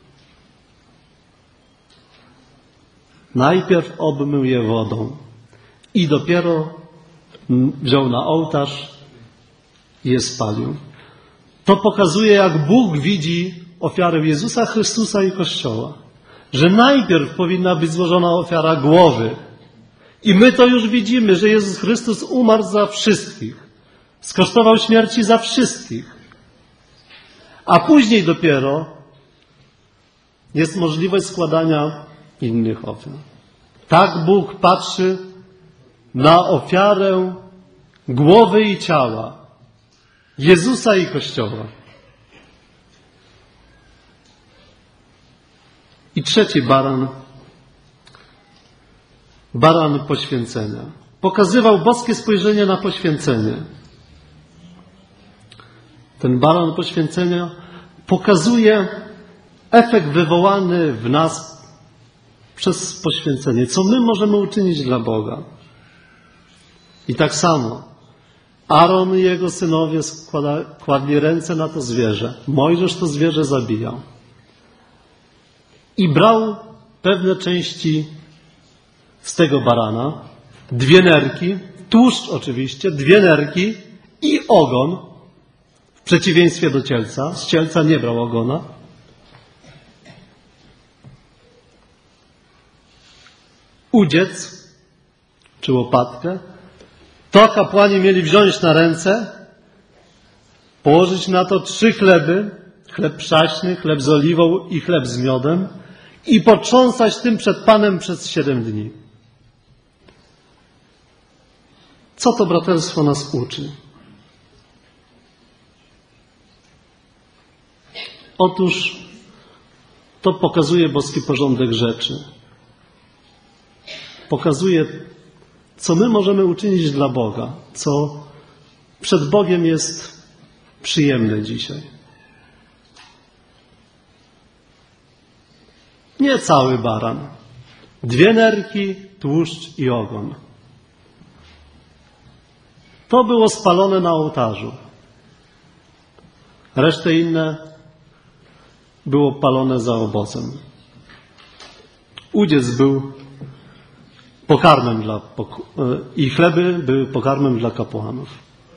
A: Najpierw obmył je wodą i dopiero wziął na ołtarz i je spalił. To pokazuje, jak Bóg widzi ofiarę Jezusa Chrystusa i Kościoła. Że najpierw powinna być złożona ofiara głowy. I my to już widzimy, że Jezus Chrystus umarł za wszystkich. Skosztował śmierci za wszystkich. A później dopiero jest możliwość składania innych ofiar. Tak Bóg patrzy na ofiarę głowy i ciała Jezusa i Kościoła. I trzeci baran. Baran poświęcenia. Pokazywał boskie spojrzenie na poświęcenie. Ten baran poświęcenia pokazuje efekt wywołany w nas przez poświęcenie. Co my możemy uczynić dla Boga? I tak samo Aaron i jego synowie kładli ręce na to zwierzę. Mojżesz to zwierzę zabijał. I brał pewne części z tego barana, 2 nerki, tłuszcz oczywiście, 2 nerki i ogon, w przeciwieństwie do cielca. Z cielca nie brał ogona. Udziec, czy łopatkę. To kapłani mieli wziąć na ręce, położyć na to 3 chleby, chleb przaśny, chleb z oliwą i chleb z miodem i potrząsać tym przed Panem przez 7 dni. Co to braterstwo nas uczy? Otóż to pokazuje boski porządek rzeczy. Pokazuje, co my możemy uczynić dla Boga, co przed Bogiem jest przyjemne dzisiaj. Nie cały baran. 2 nerki, tłuszcz i ogon. To było spalone na ołtarzu. Resztę inne było palone za obozem. Udziec był pokarmem i chleby były pokarmem dla kapłanów.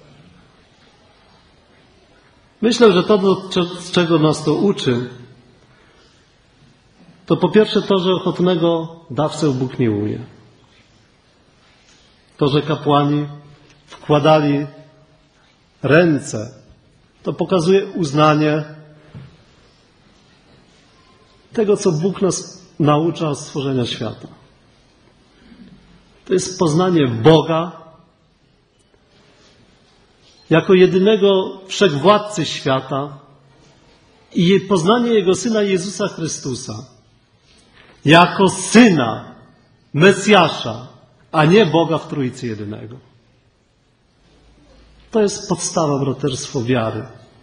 A: Myślę, że to, z czego nas to uczy, to po pierwsze to, że ochotnego dawcę Bóg miłuje. To, że kapłani wkładali ręce, to pokazuje uznanie tego, co Bóg nas naucza od stworzenia świata. To jest poznanie Boga jako jedynego wszechwładcy świata i poznanie Jego Syna Jezusa Chrystusa jako Syna Mesjasza, a nie Boga w Trójcy Jedynego. To jest podstawa braterstwa wiary.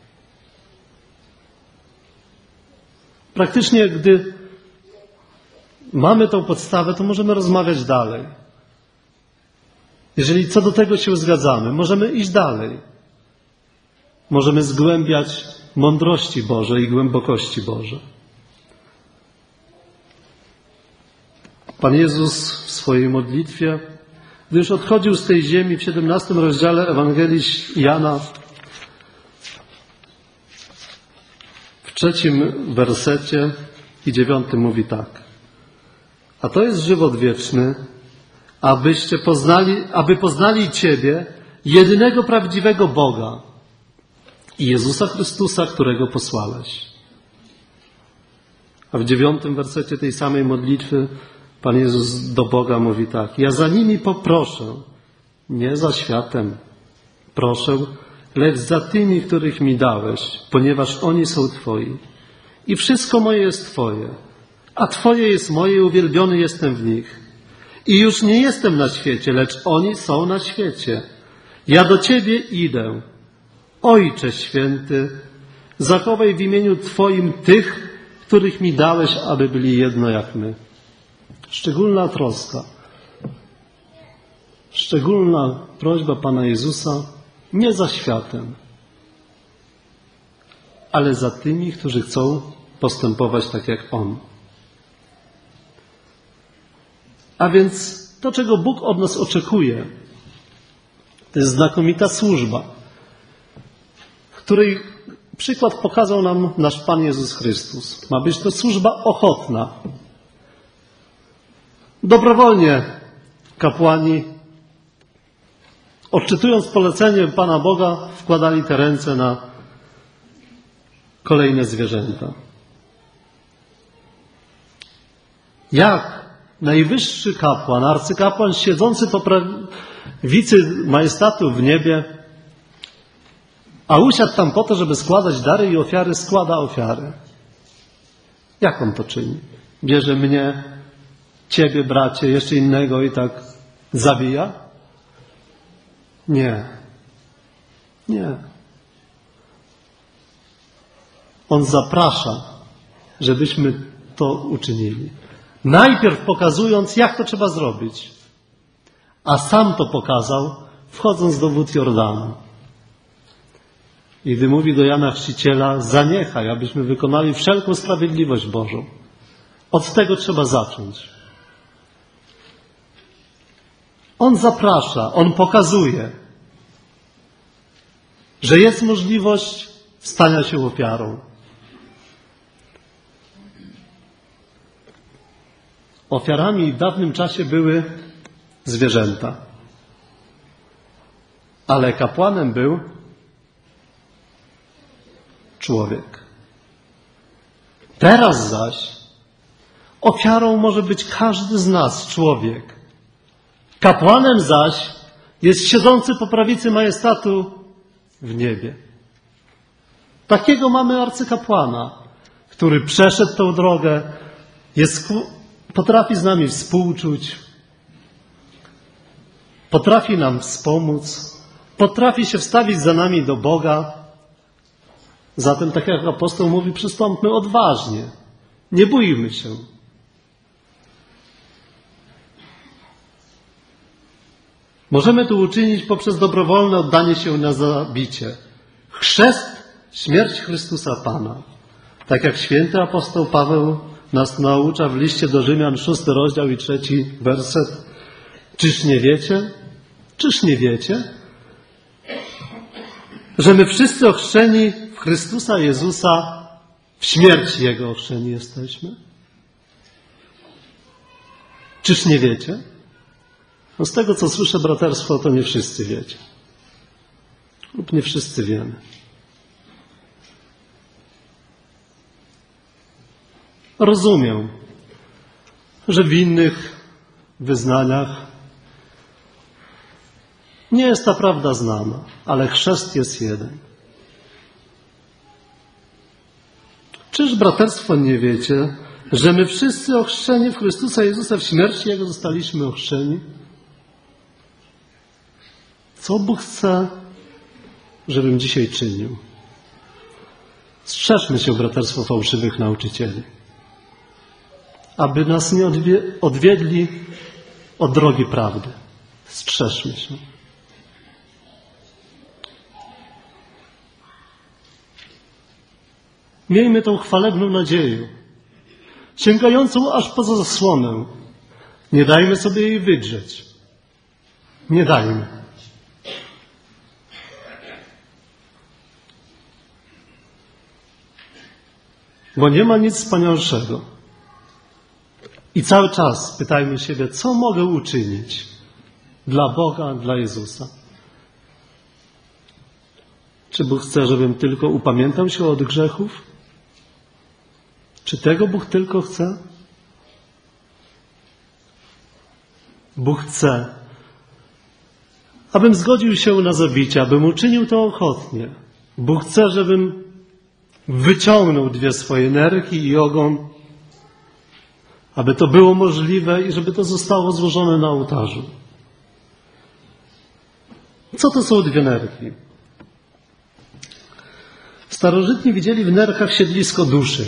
A: Praktycznie, gdy mamy tą podstawę, to możemy rozmawiać dalej. Jeżeli co do tego się zgadzamy, możemy iść dalej. Możemy zgłębiać mądrości Boże i głębokości Boże. Pan Jezus w swojej modlitwie, gdy już odchodził z tej ziemi w 17 rozdziale Ewangelii Jana, w 3 wersecie i 9 mówi tak. A to jest żywot wieczny, aby poznali Ciebie, jedynego prawdziwego Boga i Jezusa Chrystusa, którego posłałeś. A w 9 wersecie tej samej modlitwy Pan Jezus do Boga mówi tak. Ja za nimi poproszę, nie za światem. Proszę, lecz za tymi, których mi dałeś, ponieważ oni są Twoi. I wszystko moje jest Twoje, a Twoje jest moje, uwielbiony jestem w nich. I już nie jestem na świecie, lecz oni są na świecie. Ja do Ciebie idę. Ojcze Święty, zachowaj w imieniu Twoim tych, których mi dałeś, aby byli jedno jak my. Szczególna troska, szczególna prośba Pana Jezusa, nie za światem, ale za tymi, którzy chcą postępować tak jak On. A więc to, czego Bóg od nas oczekuje, to jest znakomita służba, której przykład pokazał nam nasz Pan Jezus Chrystus. Ma być to służba ochotna. Dobrowolnie kapłani, odczytując polecenie Pana Boga, wkładali te ręce na kolejne zwierzęta. Jak najwyższy kapłan, arcykapłan siedzący po prawicy majestatu w niebie, a usiadł tam po to, żeby składać dary i ofiary, składa ofiary. Jak on to czyni? Bierze mnie, ciebie, bracie, jeszcze innego i tak zabija? Nie. Nie. On zaprasza, żebyśmy to uczynili. Najpierw pokazując, jak to trzeba zrobić. A sam to pokazał, wchodząc do wód Jordanu. I gdy mówi do Jana Chrzciciela, zaniechaj, abyśmy wykonali wszelką sprawiedliwość Bożą. Od tego trzeba zacząć. On zaprasza, on pokazuje, że jest możliwość stania się ofiarą. Ofiarami w dawnym czasie były zwierzęta, ale kapłanem był człowiek. Teraz zaś ofiarą może być każdy z nas, człowiek. Kapłanem zaś jest siedzący po prawicy majestatu w niebie. Takiego mamy arcykapłana, który przeszedł tę drogę, potrafi z nami współczuć, potrafi nam wspomóc, potrafi się wstawić za nami do Boga. Zatem, tak jak apostoł mówi, przystąpmy odważnie, nie bójmy się. Możemy to uczynić poprzez dobrowolne oddanie się na zabicie. Chrzest, śmierć Chrystusa Pana. Tak jak święty apostoł Paweł nas naucza w liście do Rzymian, 6 rozdział i 3 werset. Czyż nie wiecie? Czyż nie wiecie, że my wszyscy ochrzczeni w Chrystusa Jezusa w śmierć Jego ochrzczeni jesteśmy? Czyż nie wiecie? No z tego, co słyszę, braterstwo, to nie wszyscy wiecie. Lub nie wszyscy wiemy. Rozumiem, że w innych wyznaniach nie jest ta prawda znana, ale chrzest jest jeden. Czyż, braterstwo, nie wiecie, że my wszyscy ochrzczeni w Chrystusa Jezusa w śmierci Jego zostaliśmy ochrzczeni? Co Bóg chce, żebym dzisiaj czynił? Strzeżmy się, braterstwo, fałszywych nauczycieli, aby nas nie odwiedli od drogi prawdy. Strzeżmy się. Miejmy tą chwalebną nadzieję, sięgającą aż poza zasłonę. Nie dajmy sobie jej wydrzeć. Nie dajmy. Bo nie ma nic wspanialszego. I cały czas pytajmy siebie, co mogę uczynić dla Boga, dla Jezusa. Czy Bóg chce, żebym tylko upamiętał się od grzechów? Czy tego Bóg tylko chce? Bóg chce, abym zgodził się na zabicie, abym uczynił to ochotnie. Bóg chce, żebym wyciągnął 2 swoje nerki i ogon, aby to było możliwe i żeby to zostało złożone na ołtarzu. Co to są 2 nerki? Starożytni widzieli w nerkach siedlisko duszy.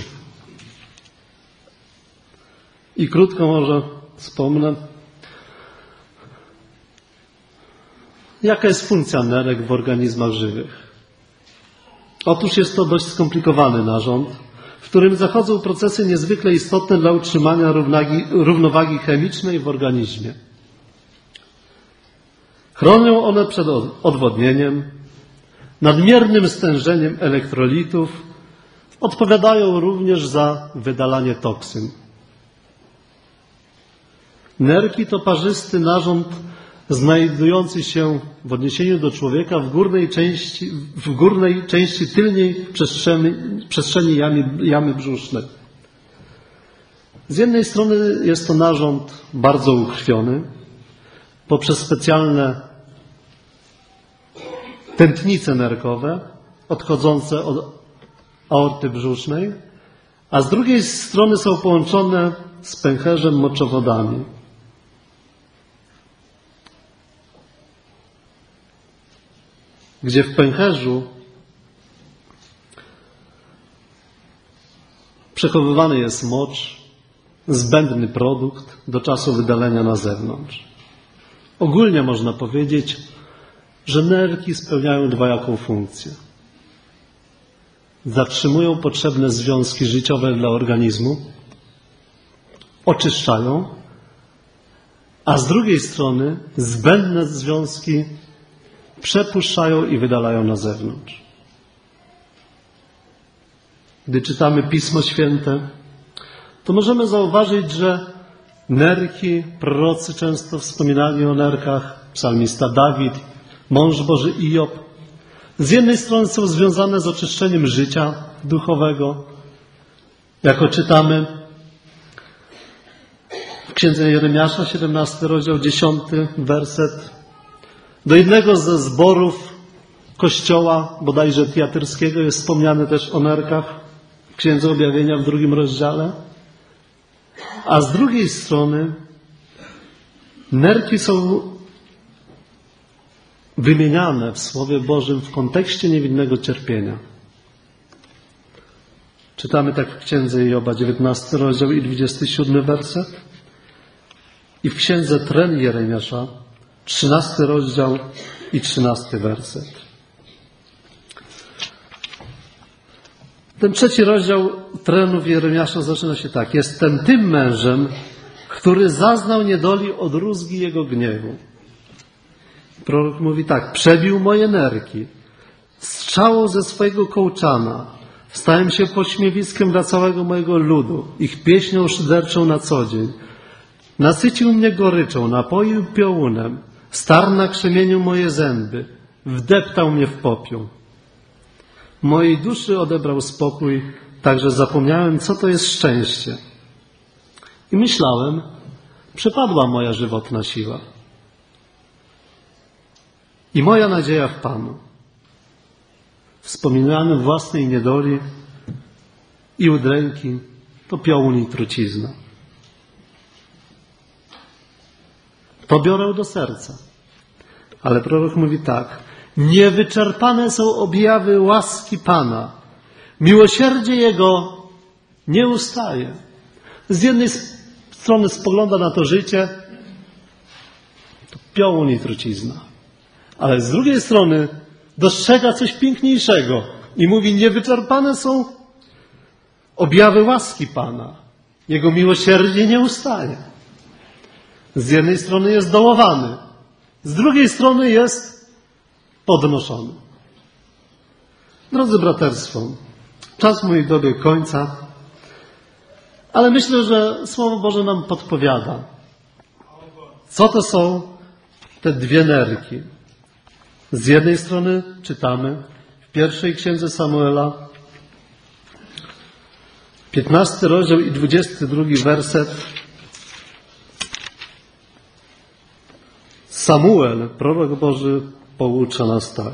A: I krótko może wspomnę, jaka jest funkcja nerek w organizmach żywych. Otóż jest to dość skomplikowany narząd, w którym zachodzą procesy niezwykle istotne dla utrzymania równowagi chemicznej w organizmie. Chronią one przed odwodnieniem, nadmiernym stężeniem elektrolitów, odpowiadają również za wydalanie toksyn. Nerki to parzysty narząd znajdujący się w odniesieniu do człowieka w górnej części tylnej przestrzeni jamy brzusznej. Z jednej strony jest to narząd bardzo ukrwiony poprzez specjalne tętnice nerkowe odchodzące od aorty brzusznej, a z drugiej strony są połączone z pęcherzem moczowodami. Gdzie w pęcherzu przechowywany jest mocz, zbędny produkt do czasu wydalenia na zewnątrz. Ogólnie można powiedzieć, że nerki spełniają dwojaką funkcję. Zatrzymują potrzebne związki życiowe dla organizmu, oczyszczają, a z drugiej strony zbędne związki przepuszczają i wydalają na zewnątrz. Gdy czytamy Pismo Święte, to możemy zauważyć, że nerki, prorocy często wspominali o nerkach, psalmista Dawid, mąż Boży Iob, z jednej strony są związane z oczyszczeniem życia duchowego, jako czytamy w Księdze Jeremiasza, 17 rozdział, 10 werset. Do jednego ze zborów kościoła, bodajże tiatyrskiego, jest wspomniane też o nerkach w Księdze Objawienia w 2 rozdziale. A z drugiej strony nerki są wymieniane w Słowie Bożym w kontekście niewinnego cierpienia. Czytamy tak w Księdze Joba, 19 rozdział i 27 werset. I w Księdze Tren Jeremiasza, 13 rozdział i 13 werset. Ten 3 rozdział Trenów Jeremiasza zaczyna się tak. Jestem tym mężem, który zaznał niedoli od rózgi jego gniewu. Prorok mówi tak. Przebił moje nerki, strzałą ze swojego kołczana. Stałem się pośmiewiskiem dla całego mojego ludu. Ich pieśnią szyderczą na co dzień. Nasycił mnie goryczą, napoił piołunem. Starł na krzemieniu moje zęby. Wdeptał mnie w popiół. Mojej duszy odebrał spokój, także zapomniałem, co to jest szczęście. I myślałem, przepadła moja żywotna siła. I moja nadzieja w Panu. Wspominany własnej niedoli i udręki to piołun i trucizna. To biorę do serca. Ale prorok mówi tak. Niewyczerpane są objawy łaski Pana. Miłosierdzie Jego nie ustaje. Z jednej strony spogląda na to życie, to piołun i trucizna. Ale z drugiej strony dostrzega coś piękniejszego i mówi, niewyczerpane są objawy łaski Pana. Jego miłosierdzie nie ustaje. Z jednej strony jest dołowany, z drugiej strony jest podnoszony. Drodzy braterstwo, czas mój dobiegł końca, ale myślę, że Słowo Boże nam podpowiada, co to są te dwie nerki. Z jednej strony czytamy w pierwszej księdze Samuela, 15 rozdział i 22 werset. Samuel, prorok Boży, poucza nas tak.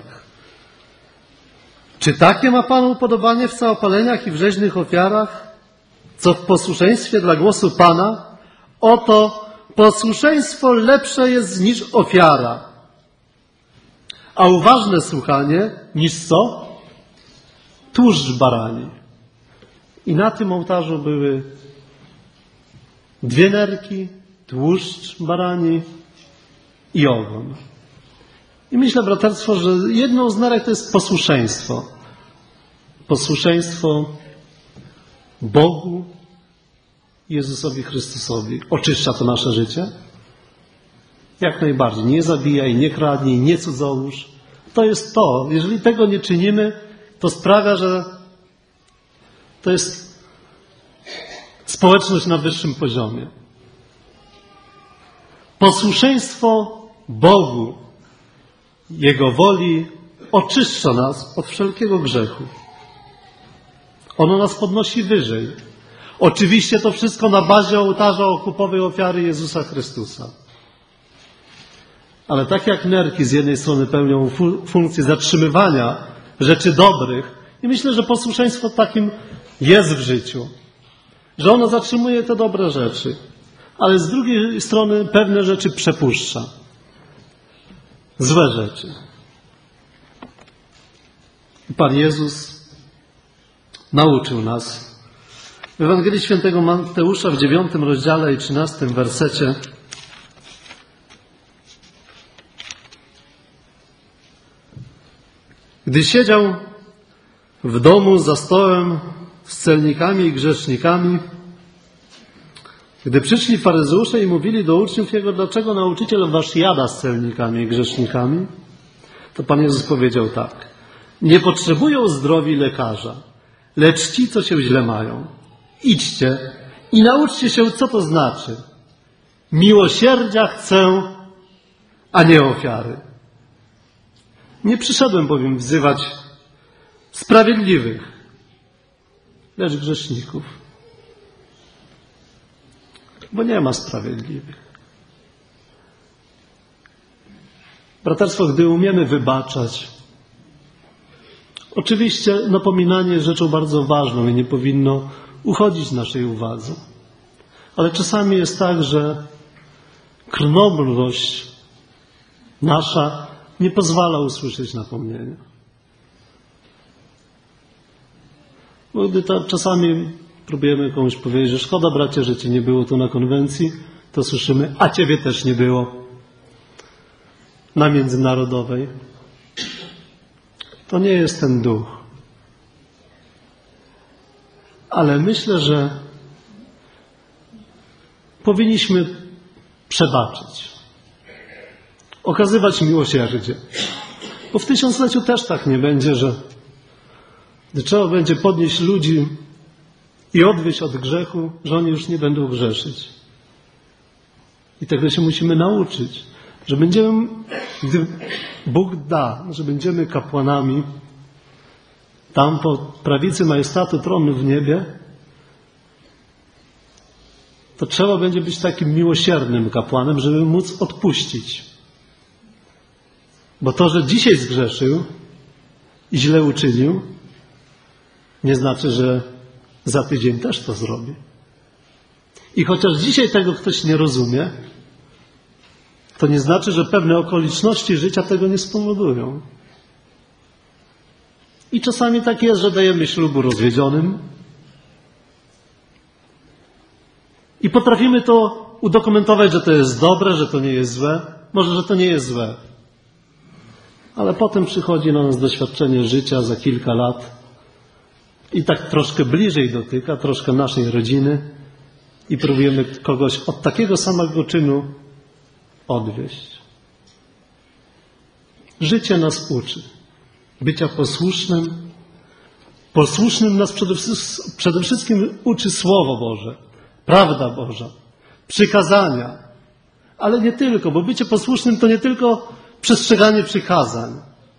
A: Czy takie ma Pan upodobanie w całopaleniach i w rzeźnych ofiarach, co w posłuszeństwie dla głosu Pana? Oto posłuszeństwo lepsze jest niż ofiara, a uważne słuchanie niż co? Tłuszcz barani. I na tym ołtarzu były dwie nerki, tłuszcz barani i ogon. I myślę, braterstwo, że jedną z nerek to jest posłuszeństwo. posłuszeństwo Bogu, Jezusowi Chrystusowi, oczyszcza to nasze życie? Jak najbardziej. Nie zabijaj, nie kradnij, nie cudzołóż. To jest to. Jeżeli tego nie czynimy, to sprawia, że to jest społeczność na wyższym poziomie. Posłuszeństwo Bogu, Jego woli oczyszcza nas od wszelkiego grzechu. Ono nas podnosi wyżej. Oczywiście to wszystko na bazie ołtarza okupowej ofiary Jezusa Chrystusa. Ale tak jak nerki z jednej strony pełnią funkcję zatrzymywania rzeczy dobrych, i myślę, że posłuszeństwo takim jest w życiu, że ono zatrzymuje te dobre rzeczy, ale z drugiej strony pewne rzeczy przepuszcza. Złe rzeczy. Pan Jezus nauczył nas. W Ewangelii Świętego Mateusza w 9 rozdziale i 13 wersecie gdy siedział w domu za stołem z celnikami i grzesznikami, gdy przyszli faryzeusze i mówili do uczniów Jego, dlaczego nauczyciel wasz jada z celnikami i grzesznikami, to Pan Jezus powiedział tak: nie potrzebują zdrowi lekarza, lecz ci, co się źle mają. Idźcie i nauczcie się, co to znaczy. Miłosierdzia chcę, a nie ofiary. Nie przyszedłem bowiem wzywać sprawiedliwych, lecz grzeszników. Bo nie ma sprawiedliwych. Braterstwo, gdy umiemy wybaczać, oczywiście napominanie jest rzeczą bardzo ważną i nie powinno uchodzić naszej uwadze. Ale czasami jest tak, że krnobność nasza nie pozwala usłyszeć napomnienia. Bo gdy czasami próbujemy komuś powiedzieć, że szkoda, bracie, że cię nie było tu na konwencji, to słyszymy, a ciebie też nie było na międzynarodowej. To nie jest ten duch. Ale myślę, że powinniśmy przebaczyć. Okazywać miłosierdzie. Bo w tysiącleciu też tak nie będzie, że gdy trzeba będzie podnieść ludzi i odwieść od grzechu, że oni już nie będą grzeszyć. I tego się musimy nauczyć. Że będziemy, gdy Bóg da, że będziemy kapłanami tam po prawicy majestatu tronu w niebie, to trzeba będzie być takim miłosiernym kapłanem, żeby móc odpuścić. Bo to, że dzisiaj zgrzeszył i źle uczynił, nie znaczy, że za tydzień też to zrobi. I chociaż dzisiaj tego ktoś nie rozumie, to nie znaczy, że pewne okoliczności życia tego nie spowodują. I czasami tak jest, że dajemy ślubu rozwiedzionym i potrafimy to udokumentować, że to jest dobre, że to nie jest złe. Może, że to nie jest złe. Ale potem przychodzi na nas doświadczenie życia za kilka lat i tak troszkę bliżej dotyka, troszkę naszej rodziny i próbujemy kogoś od takiego samego czynu odwieść. Życie nas uczy bycia posłusznym. Posłusznym nas przede wszystkim uczy Słowo Boże, prawda Boża, przykazania. Ale nie tylko, bo bycie posłusznym to nie tylko przestrzeganie przykazań.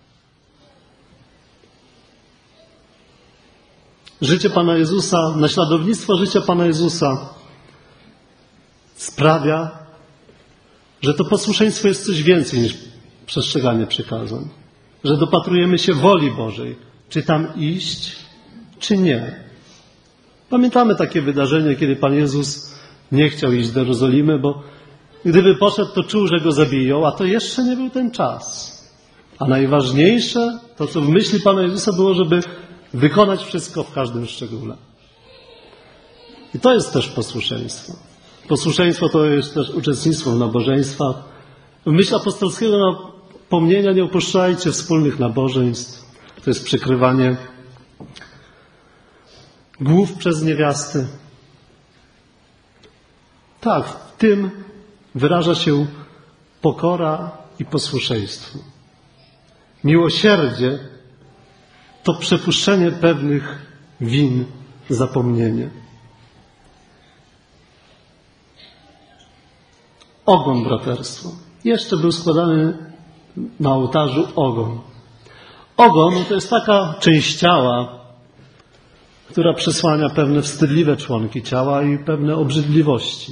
A: Życie Pana Jezusa, naśladownictwo życia Pana Jezusa sprawia, że to posłuszeństwo jest coś więcej niż przestrzeganie przykazań. Że dopatrujemy się woli Bożej. Czy tam iść, czy nie. Pamiętamy takie wydarzenie, kiedy Pan Jezus nie chciał iść do Jerozolimy, bo gdyby poszedł, to czuł, że go zabiją, a to jeszcze nie był ten czas. A najważniejsze, to co w myśli Pana Jezusa było, żeby wykonać wszystko w każdym szczególe. I to jest też posłuszeństwo. Posłuszeństwo to jest też uczestnictwo w nabożeństwach. W myśl apostolskiego napomnienia nie opuszczajcie wspólnych nabożeństw. To jest przykrywanie głów przez niewiasty. Tak, w tym wyraża się pokora i posłuszeństwo. Miłosierdzie to przepuszczenie pewnych win, zapomnienie. Ogon braterstwo. Jeszcze był składany na ołtarzu ogon. Ogon to jest taka część ciała, która przesłania pewne wstydliwe członki ciała i pewne obrzydliwości.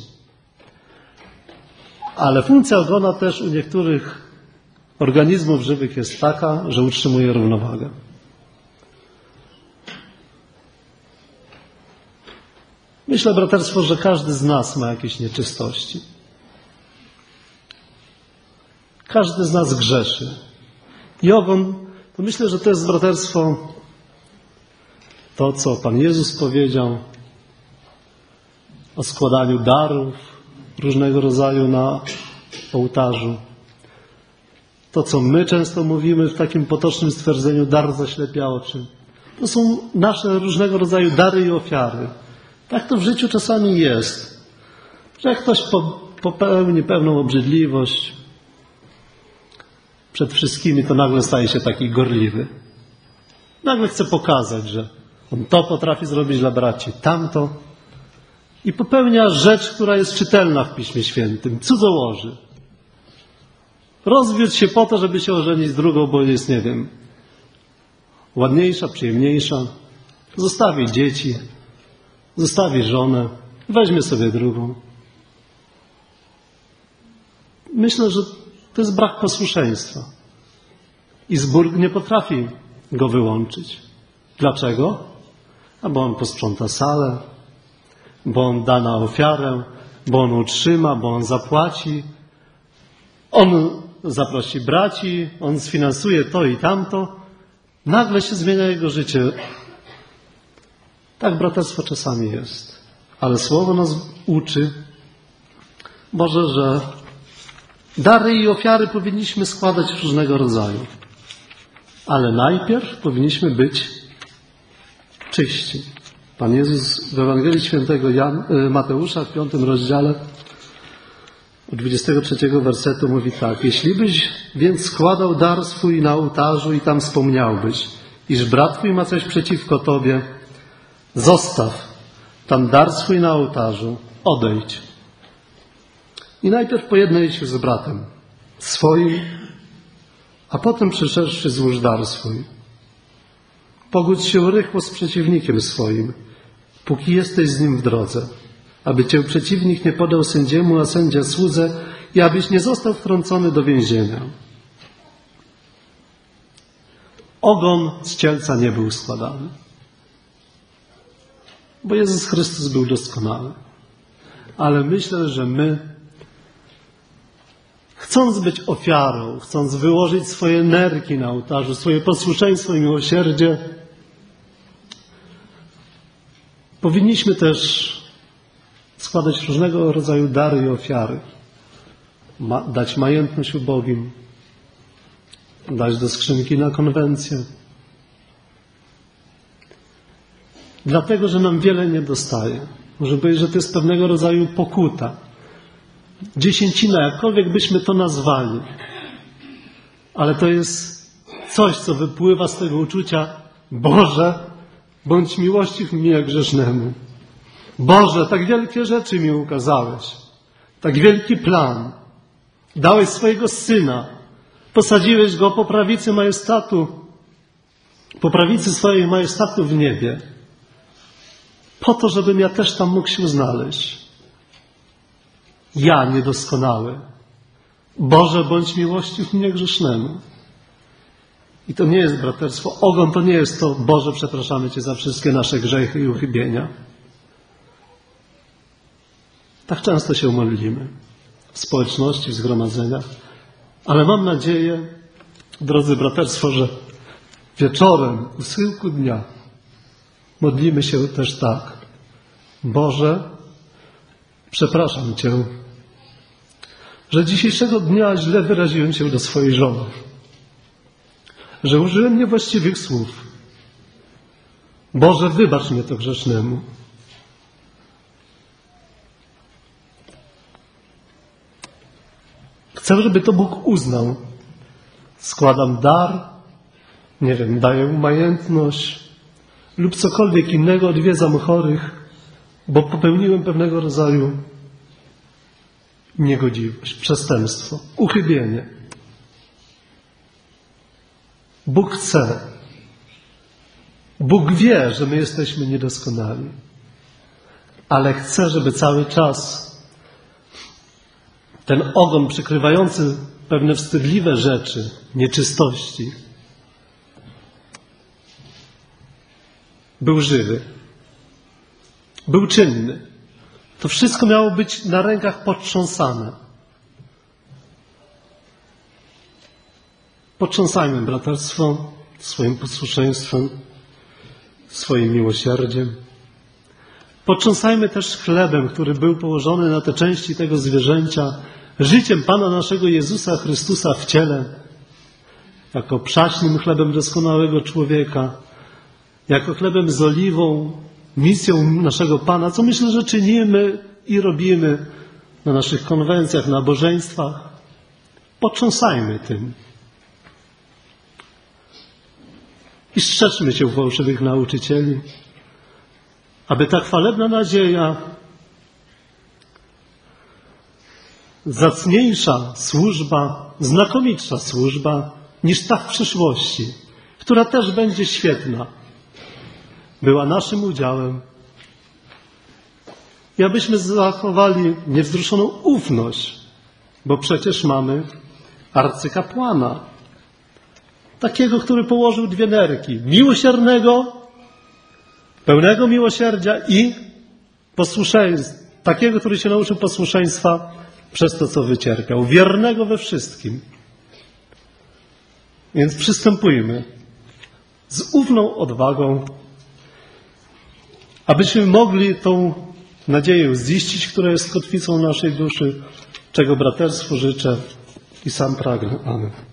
A: Ale funkcja ogona też u niektórych organizmów żywych jest taka, że utrzymuje równowagę. Myślę, braterstwo, że każdy z nas ma jakieś nieczystości. Każdy z nas grzeszy. I ogon, to myślę, że to jest, braterstwo, to, co Pan Jezus powiedział o składaniu darów różnego rodzaju na ołtarzu. To, co my często mówimy w takim potocznym stwierdzeniu, dar zaślepia oczy. To są nasze różnego rodzaju dary i ofiary. Tak to w życiu czasami jest, że jak ktoś popełni pewną obrzydliwość przed wszystkimi, to nagle staje się taki gorliwy. Nagle chce pokazać, że on to potrafi zrobić dla braci, tamto. I popełnia rzecz, która jest czytelna w Piśmie Świętym. Cudzołoży. Rozwiódł się po to, żeby się ożenić z drugą, bo jest, nie wiem, ładniejsza, przyjemniejsza. Zostawi dzieci, zostawi żonę, weźmie sobie drugą. Myślę, że to jest brak posłuszeństwa. I zbór nie potrafi go wyłączyć. Dlaczego? Bo on posprząta salę, bo on da na ofiarę, bo on utrzyma, bo on zapłaci. On zaprosi braci, on sfinansuje to i tamto. Nagle się zmienia jego życie. Tak braterstwo czasami jest. Ale Słowo nas uczy, Boże, że dary i ofiary powinniśmy składać różnego rodzaju. Ale najpierw powinniśmy być czyści. Pan Jezus w Ewangelii Świętego Mateusza w 5 rozdziale od 23 wersetu mówi tak. Jeśli byś więc składał dar swój na ołtarzu i tam wspomniałbyś, iż brat twój ma coś przeciwko tobie, zostaw tam dar swój na ołtarzu, odejdź. I najpierw pojednaj się z bratem swoim, a potem przyszedłszy złóż dar swój. Pogódź się rychło z przeciwnikiem swoim, póki jesteś z nim w drodze, aby cię przeciwnik nie podał sędziemu, a sędzia słudze i abyś nie został wtrącony do więzienia. Ogon z cielca nie był składany, bo Jezus Chrystus był doskonały. Ale myślę, że my, chcąc być ofiarą, chcąc wyłożyć swoje nerki na ołtarzu, swoje posłuszeństwo i miłosierdzie, powinniśmy też składać różnego rodzaju dary i ofiary. Dać majętność ubogim, dać do skrzynki na konwencję. Dlatego, że nam wiele nie dostaje. Może powiedzieć, że to jest pewnego rodzaju pokuta. Dziesięcina, jakkolwiek byśmy to nazwali. Ale to jest coś, co wypływa z tego uczucia: Boże, bądź miłościw mnie grzesznemu. Boże, tak wielkie rzeczy mi ukazałeś. Tak wielki plan. Dałeś swojego Syna. Posadziłeś Go po prawicy majestatu, po prawicy swojej majestatu w niebie. Po to, żebym ja też tam mógł się znaleźć. Ja niedoskonały. Boże, bądź miłościw mnie grzesznemu. I to nie jest braterstwo. Ogon to nie jest to: Boże, przepraszamy Cię za wszystkie nasze grzechy i uchybienia. Tak często się modlimy w społeczności, w zgromadzeniach. Ale mam nadzieję, drodzy braterstwo, że wieczorem, u schyłku dnia modlimy się też tak: Boże, przepraszam Cię, że dzisiejszego dnia źle wyraziłem się do swojej żony, że użyłem niewłaściwych słów, Boże, wybacz mnie to grzesznemu. Chcę, żeby to Bóg uznał. Składam dar, nie wiem, daję majętność lub cokolwiek innego, odwiedzam chorych, bo popełniłem pewnego rodzaju niegodziwość, przestępstwo, uchybienie. Bóg chce. Bóg wie, że my jesteśmy niedoskonali, ale chce, żeby cały czas ten ogon przykrywający pewne wstydliwe rzeczy, nieczystości, był żywy, był czynny. To wszystko miało być na rękach potrząsane. Potrząsajmy, braterstwo, swoim posłuszeństwem, swoim miłosierdziem. Potrząsajmy też chlebem, który był położony na te części tego zwierzęcia, życiem Pana naszego Jezusa Chrystusa w ciele, jako przaśnym chlebem doskonałego człowieka, jako chlebem z oliwą, misją naszego Pana, co myślę, że czynimy i robimy na naszych konwencjach, nabożeństwach. Potrząsajmy tym. I strzeczmy się fałszywych nauczycieli, aby ta chwalebna nadzieja, zacniejsza służba, znakomitsza służba niż ta w przyszłości, która też będzie świetna, była naszym udziałem. I abyśmy zachowali niewzruszoną ufność, bo przecież mamy arcykapłana, takiego, który położył dwie nerki, miłosiernego, pełnego miłosierdzia i posłuszeństwa, takiego, który się nauczył posłuszeństwa przez to, co wycierpiał, wiernego we wszystkim. Więc przystępujmy z ufną odwagą, abyśmy mogli tą nadzieję ziścić, która jest kotwicą naszej duszy, czego braterstwu życzę i sam pragnę. Amen.